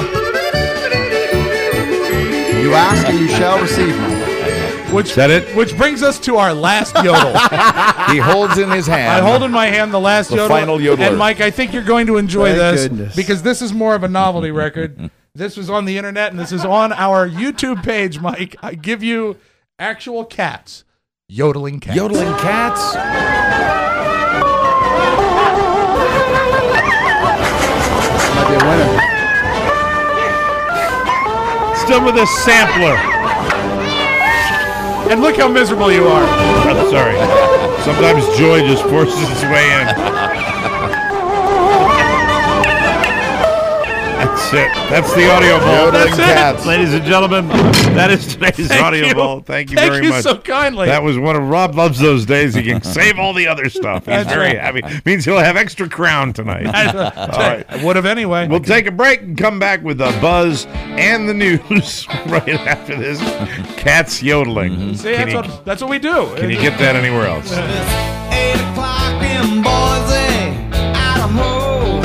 you ask and you shall receive, Mike.
Which,
Is that it?
Which brings us to our last yodel.
He holds in his hand.
I hold in my hand the last
The
yodel.
final yodeler.
And Mike, I think you're going to enjoy
Thank
this
goodness.
because this is more of a novelty record. This was on the internet and this is on our YouTube page, Mike. I give you actual cats. Yodeling cats.
Yodeling cats.
Might be a winner.
Still with a sampler.
And look how miserable you are.
I'm sorry. Sometimes joy just forces its way in. That's That's it. That's the audio ball.
Yodeling cats.
Ladies and gentlemen, that is today's
Thank
audio
you.
ball. Thank you
Thank
very
you
much.
so kindly.
That was one of Rob loves those days. He can save all the other stuff. He's
That's
very
right.
happy. Means he'll have extra crown tonight. All right.
I would have anyway.
We'll take a break and come back with the buzz and the news right after this. Cats yodeling.
See,
Can
that's,
you,
what, that's what we do.
can you get that anywhere else?
Eight o'clock in Boise, Idaho.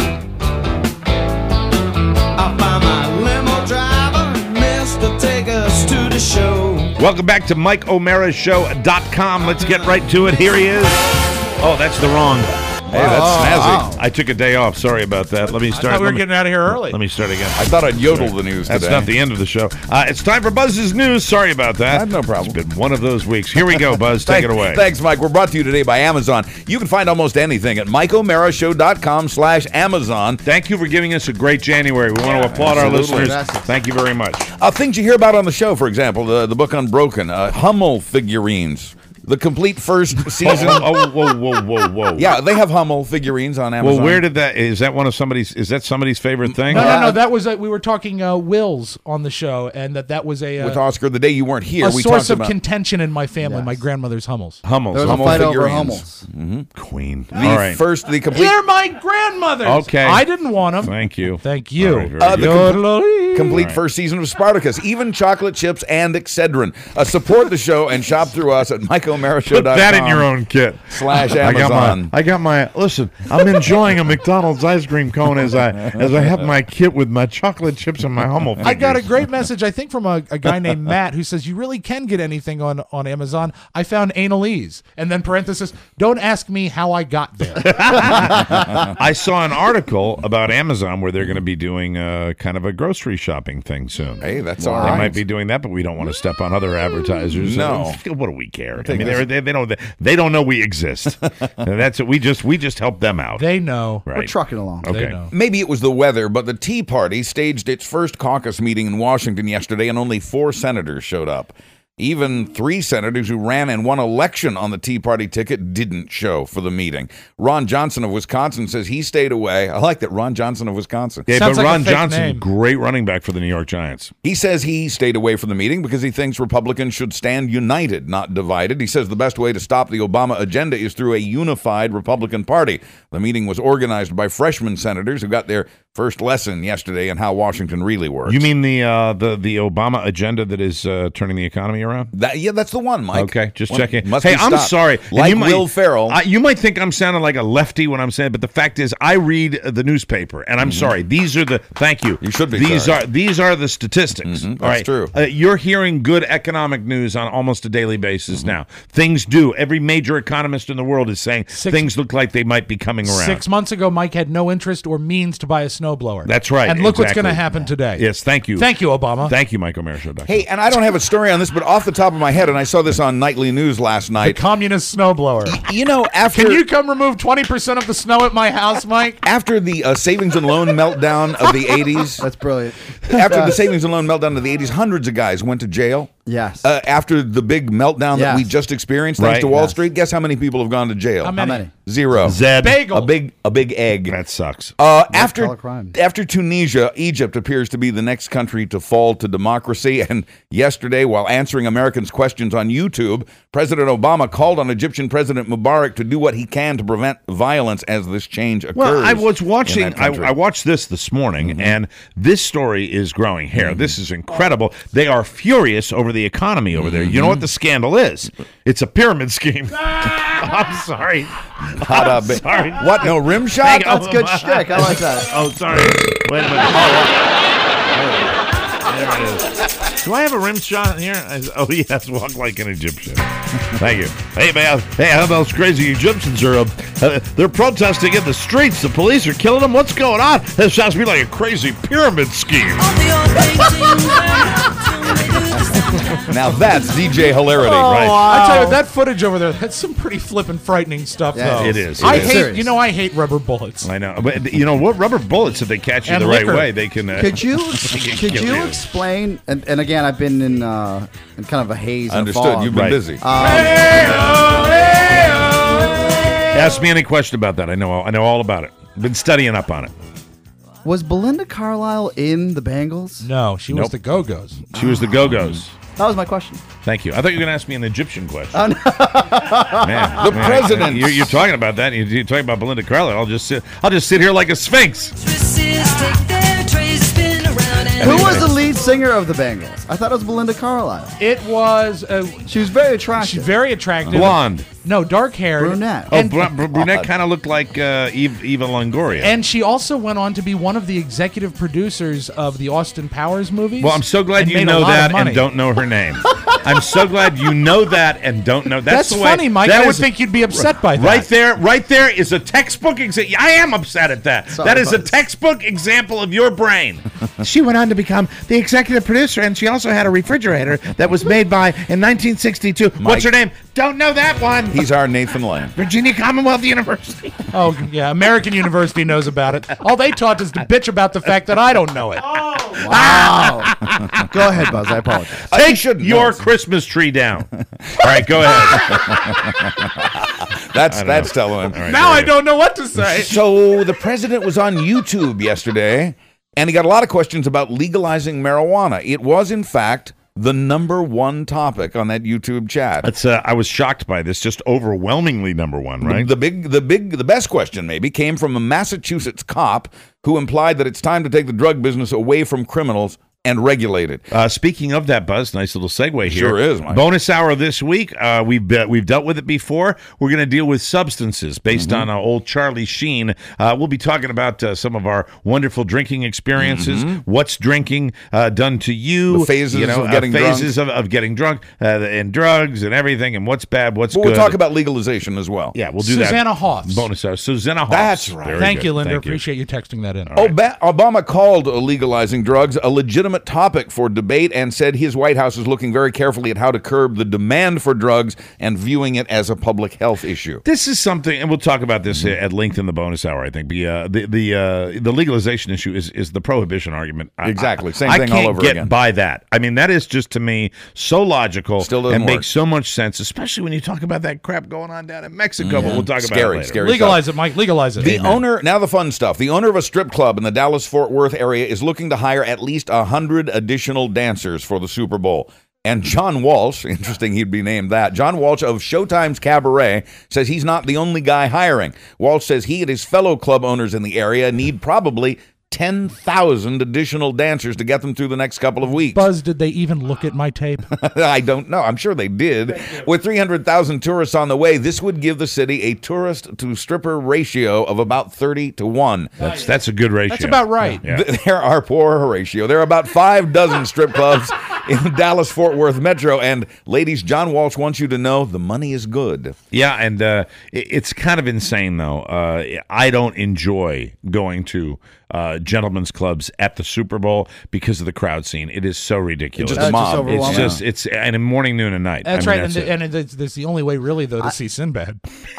I found my limo driver, Mister Take us to the show.
Welcome back to Mike O'Mara Show dot com. Let's get right to it. Here he is. Oh, that's the wrong.
Hey, that's snazzy.
I took a day off. Sorry about that. Let me
I
start.
thought we were
let me-
getting out of here early.
Let me start again.
I thought I'd yodel the news
That's
today.
not the end of the show. Uh, it's time for Buzz's news. Sorry about that.
That's no problem.
It's been one of those weeks. Here we go, Buzz. Take
Thank-
it away.
Thanks, Mike. We're brought to you today by Amazon. You can find almost anything at Mike O'Mara Show dot com slash Amazon.
Thank you for giving us a great January. We want to applaud our
Absolutely.
listeners. Thank you very much.
Uh, things you hear about on the show, for example, the, the book Unbroken, uh, Hummel figurines, the complete first season.
Oh, oh, whoa, whoa, whoa, whoa.
Yeah, they have Hummel figurines on Amazon.
Well, where did that? Is that one of somebody's? Is that somebody's favorite thing?
No, no, no. That was a, we were talking uh, wills on the show, and that that was a uh,
With Oscar, the day you weren't here,
a
we
source
talked
of
about
contention in my family.
Yes.
My grandmother's Hummels.
Hummels.
There was
Hummel
a fight over
figurines.
Hummels.
Mm-hmm.
Queen.
The
All right.
first, the complete,
They're my grandmother's.
Okay.
I didn't want them.
Thank you.
Thank you.
All right, very
uh, the
good.
com- complete
All right.
first season of Spartacus, even chocolate chips and Excedrin. Uh, support the show and shop through us at Mike O'Mara Show dot com.
Put that in your own kit.
Slash
I got
Amazon.
my. I got my. Listen, I'm enjoying a McDonald's ice cream cone as I as I have my kit with my chocolate chips and my Hummel.
I got a
figures.
great message, I think, from a, a guy named Matt who says, you really can get anything on, on Amazon. I found Analese. And then parenthesis, don't ask me how I got there.
I saw an article about Amazon where they're going to be doing uh, kind of a grocery shopping thing soon.
Hey, that's
They
all right.
might be doing that, but we don't want to step on other advertisers.
No.
Uh, what do we care? I
think
mean,
this-
they're- they, they don't. They don't know we exist. And that's it. We just we just help them out.
They know.
Right.
We're trucking along.
They
Okay.
know.
Maybe it was the weather, but the Tea Party staged its first caucus meeting in Washington yesterday, and only four senators showed up. Even three senators who ran and won election on the Tea Party ticket didn't show for the meeting. Ron Johnson of Wisconsin says he stayed away. I like that, Ron Johnson of Wisconsin.
Yeah,
Sounds
but
like a
Ron
fake
Johnson,
name.
great running back for the New York Giants.
He says he stayed away from the meeting because he thinks Republicans should stand united, not divided. He says the best way to stop the Obama agenda is through a unified Republican Party. The meeting was organized by freshman senators who got their first lesson yesterday in how Washington really works.
You mean the uh, the the Obama agenda that is uh, turning the economy around?
that? Yeah, that's the one, Mike.
Okay, just
Well,
checking.
must
Hey,
be
I'm
stopped.
sorry. And
Like
you might-
Will Ferrell.
I, you might think I'm sounding like a lefty when I'm saying, but the fact is, I read the newspaper, and I'm sorry. These are the. Thank you.
You should be
These
sorry.
are these are the statistics.
Mhm,
all
that's
right?
true.
Uh, you're hearing good economic news on almost a daily basis now. Things do. Every major economist in the world is saying
Six-
things look like they might be coming around.
Six months ago, Mike had no interest or means to buy a snowblower.
That's right.
And look what's
exactly.
going to happen today.
Yes, thank you.
Thank you, Obama.
Thank you, Mike O'Mara Show.
Hey, and I don't have a story on this, but off the top of my head, and I saw this on Nightly News last
The
night.
communist snowblower.
You know, after
Can you come remove twenty percent of the snow at my house, Mike?
after the uh, savings and loan meltdown of the eighties,
That's brilliant.
after the savings and loan meltdown of the eighties, hundreds of guys went to jail.
Yes.
Uh, after the big meltdown that
Yes.
we just experienced, thanks
Right.
to Wall
Yes.
Street, guess how many people have gone to jail?
How many?
many?
Zero.
Zed.
Bagel.
A big, a big egg.
That sucks.
Uh,
color
after
crime.
after Tunisia, Egypt appears to be the next country to fall to democracy. And yesterday, while answering Americans' questions on YouTube, President Obama called on Egyptian President Mubarak to do what he can to prevent violence as this change occurs.
Well, I was
in
watching.
that
I,
country.
I watched this this morning,
Mm-hmm.
and this story is growing hair. This is incredible. They are furious over the economy over there. You know what the scandal is? It's a pyramid scheme. I'm sorry.
Hot
I'm
up.
sorry.
What? No rim shot?
Hang on.
That's good shtick. I like that.
Oh, sorry. Wait a minute. Oh, there it is. Do I have a rim shot here? I- Oh, yes. Walk like an Egyptian. Thank you. Hey, man. Hey, how those crazy Egyptians are, uh, uh, they're protesting in the streets. The police are killing them. What's going on? This sounds to me like a crazy pyramid scheme.
Now that's D J hilarity,
Oh,
right?
I tell you, that footage over there, that's some pretty flippin' frightening stuff,
Yeah,
though.
it is.
I
It is.
hate,
Serious.
you know, I hate rubber bullets.
I know. But, you know what? Rubber bullets, if they catch you
And
the
liquor.
right way, they can... Uh,
Could you
they can
could
kill
you explain? And, and again, I've been in uh, in kind of a haze. and a
Understood.
fog.
You've been
Right.
busy.
Ask me any question about that. I know. I know all about it. Been studying up on it.
Was Belinda Carlisle in the Bangles?
No, she was
Nope.
the Go-Go's.
She was the Go-Go's.
That was my question.
Thank you. I thought you were going to ask me an Egyptian question.
Oh, no.
Man,
The
man,
president.
You're, you're talking about that. You're, you're talking about Belinda Carlisle. I'll just sit. I'll just sit here like a sphinx.
Who was the lead singer of the Bangles? I thought it was Belinda Carlisle.
It was. Uh,
She was very attractive.
she's very attractive.
Blonde.
No, dark haired.
Brunette.
Oh,
And,
br- br- brunette kind of looked like uh, Eve, Eva Longoria.
and she also went on to be one of the executive producers of the Austin Powers movies.
well, I'm so glad
and
you
made a
know
lot of
that
money.
and don't know her name. I'm so glad you know that and don't know. That's,
That's
the way,
funny, Mike.
that
I would
is-
think you'd be upset by that.
Right there, right there is a textbook example. I am upset at that.
Sorry,
that is a
Buzz.
textbook example of your brain. She went on to become the executive producer, and she also had a refrigerator that was made by in nineteen sixty-two. What's her name? Don't know that one.
He's our Nathan Lane.
Virginia Commonwealth University.
Oh, yeah. American University knows about it. All they taught is to bitch about the fact that I don't know it.
Wow. Go ahead, Buzz. I apologize.
Take
should
your
know.
Christmas tree down. All right, go ahead.
That's
I don't
that's
know.
telling.
All right,
Now
very
I
good.
don't know what to say.
So the president was on YouTube yesterday, and he got a lot of questions about legalizing marijuana. It was, in fact, the number one topic on that YouTube chat.
That's, uh, I was shocked by this. Just overwhelmingly number one, right?
The, the big, the big, the best question maybe came from a Massachusetts cop who implied that it's time to take the drug business away from criminals and regulate it.
Uh, speaking of that, Buzz, nice little segue here.
Sure is, Mike.
Bonus hour this week. Uh, we've uh, we've dealt with it before. We're going to deal with substances based
Mm-hmm.
on uh, old Charlie Sheen. Uh, we'll be talking about uh, some of our wonderful drinking experiences. What's drinking uh, done to you?
Mm-hmm. The phases
you know,
of getting
uh, phases of, of getting drunk uh, and drugs and everything, and what's bad, what's
But
good.
we'll talk about legalization as well.
Yeah, we'll do that.
Susanna Hoffs.
Bonus hour. Susanna Hoffs.
That's right.
Very
Thank
good.
you, Linda.
Thank you.
Appreciate you texting that in.
Oba- Obama called legalizing drugs a legitimate topic for debate and said his White House is looking very carefully at how to curb the demand for drugs and viewing it as a public health issue.
This is something, and we'll talk about this uh at length in the bonus hour. I think the uh, the the, uh, the legalization issue is is the prohibition argument. I-
Exactly.
I,
Same
I
thing all
can't
over
get
again.
by that. I mean, that is just to me so logical
Still doesn't
and
work.
makes so much sense, especially when you talk about that crap going on down in Mexico. But we'll talk about
Scary,
it later.
scary.
Legalize it, Mike. Legalize it.
The owner, now the fun stuff. The owner of a strip club in the Dallas-Fort Worth area is looking to hire at least one hundred additional dancers for the Super Bowl. And John Walsh, interesting he'd be named that, John Walsh of Showtime's Cabaret says he's not the only guy hiring. Walsh says he and his fellow club owners in the area need probably ten thousand additional dancers to get them through the next couple of weeks.
Buzz, did they even look at my tape?
I don't know. I'm sure they did. With three hundred thousand tourists on the way, this would give the city a tourist to stripper ratio of about thirty to one.
That's that's a good ratio.
That's about right.
Yeah.
Th- There are poor Horatio. There are about five dozen strip clubs in the Dallas-Fort Worth metro. And ladies, John Walsh wants you to know the money is good.
Yeah, and uh, it- it's kind of insane, though. Uh, I don't enjoy going to uh, gentlemen's clubs at the Super Bowl because of the crowd scene. It is so ridiculous.
It's just a
That's just
mob.
It's
overwhelming.
just it's and in morning, noon, and night.
That's
I mean,
right,
that's
and,
it.
and it's, that's the only way, really, though, to see Sinbad.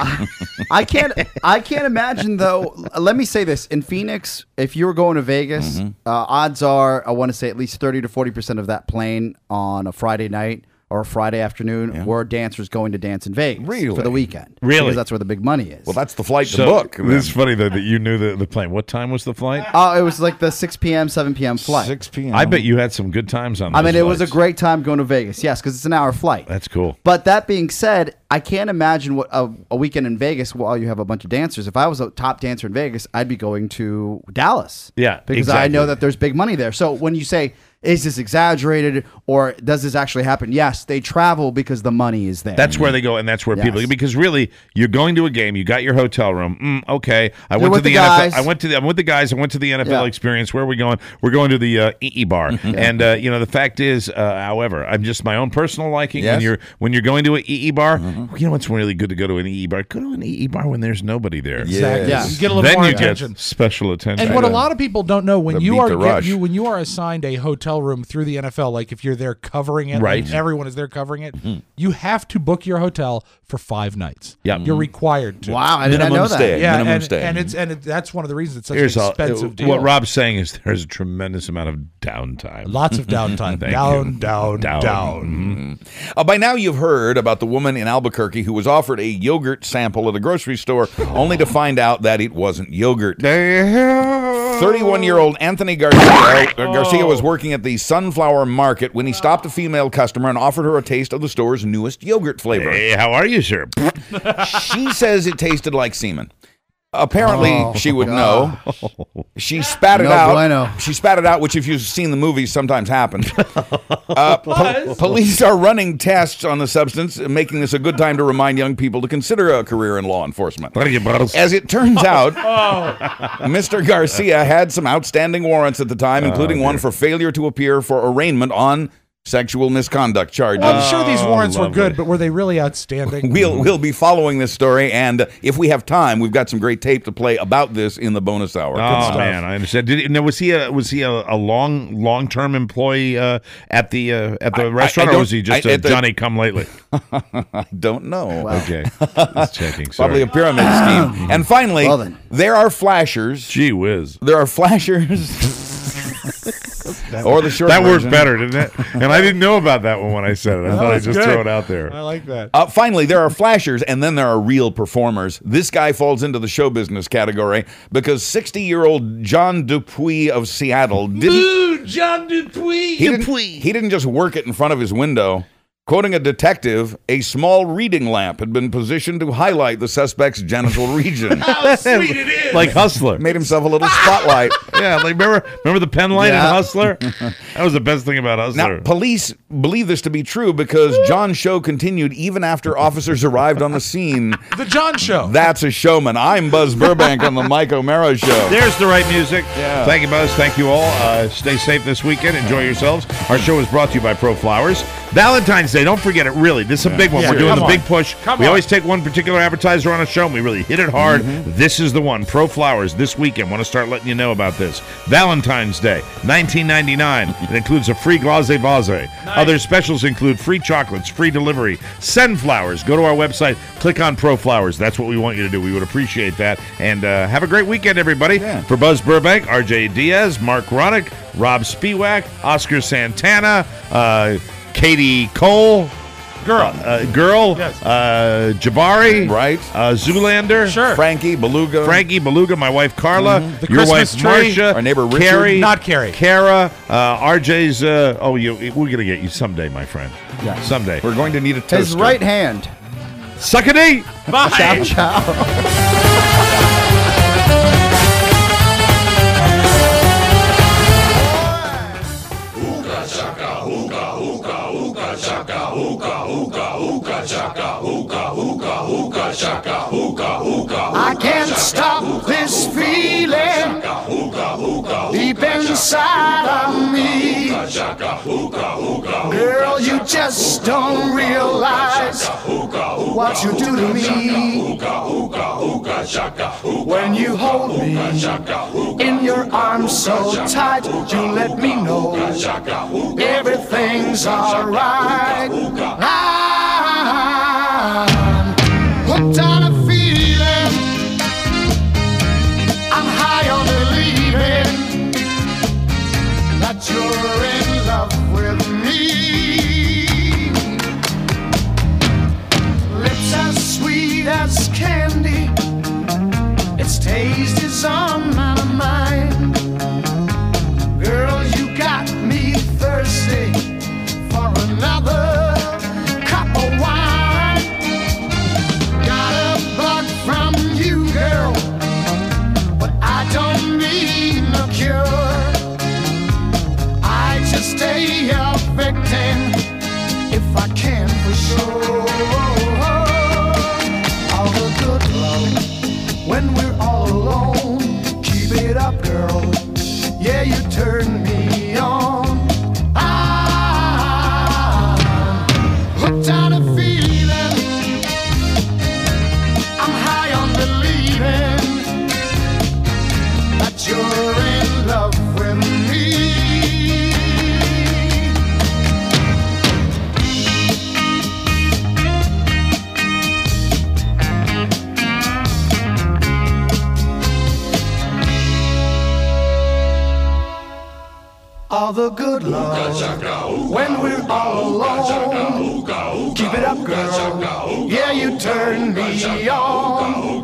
I can't. I can't imagine though. Let me say this: in Phoenix, if you were going to Vegas, uh, odds are I want to say at least thirty to forty percent of that plane on a Friday night or a Friday afternoon were dancers going to dance in Vegas
Really?
for the weekend.
Really?
Because that's where the big money is.
Well, that's the flight to
So,
book.
This is funny though that you knew the, the plane. What time was the flight?
Oh, it was like the six p.m., seven p.m. flight.
six p.m.
I bet you had some good times on.
I
those
mean, it was a
flights.
great time going to Vegas. Yes, because it's an hour flight.
That's cool.
But that being said, I can't imagine what a, a weekend in Vegas while you have a bunch of dancers. If I was a top dancer in Vegas, I'd be going to Dallas.
Yeah,
because I
exactly.
know that there's big money there. So when you say, is this exaggerated or does this actually happen? Yes, they travel because the money is there.
That's where they go, and that's where
Yes.
people. Because really, you're going to a game. You got your hotel room. Mm, okay, I
You're
went to
with
the,
the
N F L.
guys.
I went to the. I'm with the guys. I went to the N F L
Yeah.
experience. Where are we going? We're going to the uh, E E bar. And uh, you know, the fact is, uh, however, I'm just my own personal liking.
Yes.
When you're when you're going to an E E bar, you know what's really good to go to an E E bar? Go to an E E bar when there's nobody there.
Exactly.
Yeah.
You get a little
Then
more
you
attention.
get special attention.
And what a lot of people don't know when
The
you
beat
are
the
get-
rush.
you when you are assigned a hotel room through the N F L, like if you're there covering it,
Right.
like everyone is there covering it, you have to book your hotel for five nights.
Yeah.
You're required to.
Wow, I did not
Minimum
know that.
stay.
Yeah,
Minimum
and,
stay.
and it's and it, that's one of the reasons it's such
Here's
an
all,
expensive
uh,
deal.
what Rob's saying is there's a tremendous amount of downtime.
Lots of downtime.
Thank
down,
you.
down,
Down.
down,
Uh, by now, you've heard about the woman in Albuquerque who was offered a yogurt sample at a grocery store only to find out that it wasn't yogurt. thirty-one-year-old Anthony Garcia, Garcia was working at the Sunflower Market when he stopped a female customer and offered her a taste of the store's newest yogurt flavor.
Hey, how are you, sir?
She says it tasted like semen. Apparently,
Oh,
she would
God.
know. She spat it
No
out.
bueno.
She spat it out, which, if you've seen the movie, sometimes happens. Uh, po- police are running tests on the substance, making this a good time to remind young people to consider a career in law enforcement. As it turns out, Mister Garcia had some outstanding warrants at the time, including one for failure to appear for arraignment on sexual misconduct charges.
I'm sure these warrants were
lovely.
good, but were they really outstanding?
We'll we'll be following this story, and if we have time, we've got some great tape to play about this in the bonus hour. Good
Oh
stuff.
man, I understand. Did he, now, was he a was he a, a long long term employee uh, at the uh, at the
I-
restaurant,
I
or was he
don't-
just
I-
a
at the-
Johnny come lately?
I don't know.
Okay, just checking. Sorry.
Probably a pyramid scheme. And finally,
Well then.
there are flashers.
Gee whiz.
There are flashers. Or the short
That worked
version.
better, didn't it? And I didn't know about that one when I said it. I thought I'd
was
just
good.
throw it out there.
I like that.
Uh, finally, there are flashers, and then there are real performers. This guy falls into the show business category because sixty-year-old John Dupuis of Seattle didn't.
Ooh, John Dupuis.
He didn't, he didn't just work it in front of his window. Quoting a detective, a small reading lamp had been positioned to highlight the suspect's genital region.
How sweet it is.
Like Hustler.
Made himself a little spotlight.
Yeah, like remember remember the pen light
Yeah.
in Hustler? That was the best thing about Hustler.
Now, police believe this to be true because John's show continued even after officers arrived on the scene.
The John Show.
That's a showman. I'm Buzz Burbank on the Mike O'Mara Show.
There's the right music.
Yeah.
Thank you, Buzz. Thank you all. Uh, stay safe this weekend. Enjoy yourselves. Our show is brought to you by Pro Flowers. Valentine's Day. Don't forget it. Really, this is a big one.
Yeah,
We're doing
come
the
on.
big push.
Come
we
on.
always take one particular advertiser on a show, and we really hit it hard. This is the one. Pro Flowers this weekend. Want to start letting you know about this. Valentine's Day, nineteen ninety-nine. It includes a free glace vase. Other specials include free chocolates, free delivery, send flowers. Go to our website, click on Pro Flowers. That's what we want you to do. We would appreciate that. And uh, have a great weekend, everybody.
Yeah.
For Buzz Burbank, R J Diaz, Mark Ronick, Rob Spiewak, Oscar Santana, uh, Katie Cole,
Girl.
uh, Girl,
Yes.
uh, Jabari,
Right.
uh, Zoolander,
Sure.
Frankie, Beluga.
Frankie, Beluga, my wife Carla,
The
your
Christmas
wife
tree.
Marcia,
Our neighbor Richard.
Carrie,
Not Carrie.
Kara, uh, R J's. Uh, oh, you, we're gonna get you someday, my friend.
Yeah.
Someday.
We're going to need a toaster.
His right hand.
Suck it, eat.
Bye.
Ciao, ciao.
I can't stop this feeling deep inside of me. Girl, you just don't realize what you do to me. When you hold me in your arms so tight, you let me know everything's alright. I'm hooked on a feeling. I'm high on believing that you're in love with me. Lips as sweet as candy, its taste is on my mind. Girl, you got me thirsty for another cup of wine. Got a bug from you, girl, but I don't need no cure. I just stay a victim if I can for sure. All the good love when we're all alone. Keep it up, girl. Yeah, you turn me on. I'm hooked on a feeling. I'm high on believing that you're in love with me. All the good love when we're all alone. Keep it up, girl. Yeah, you turn me on.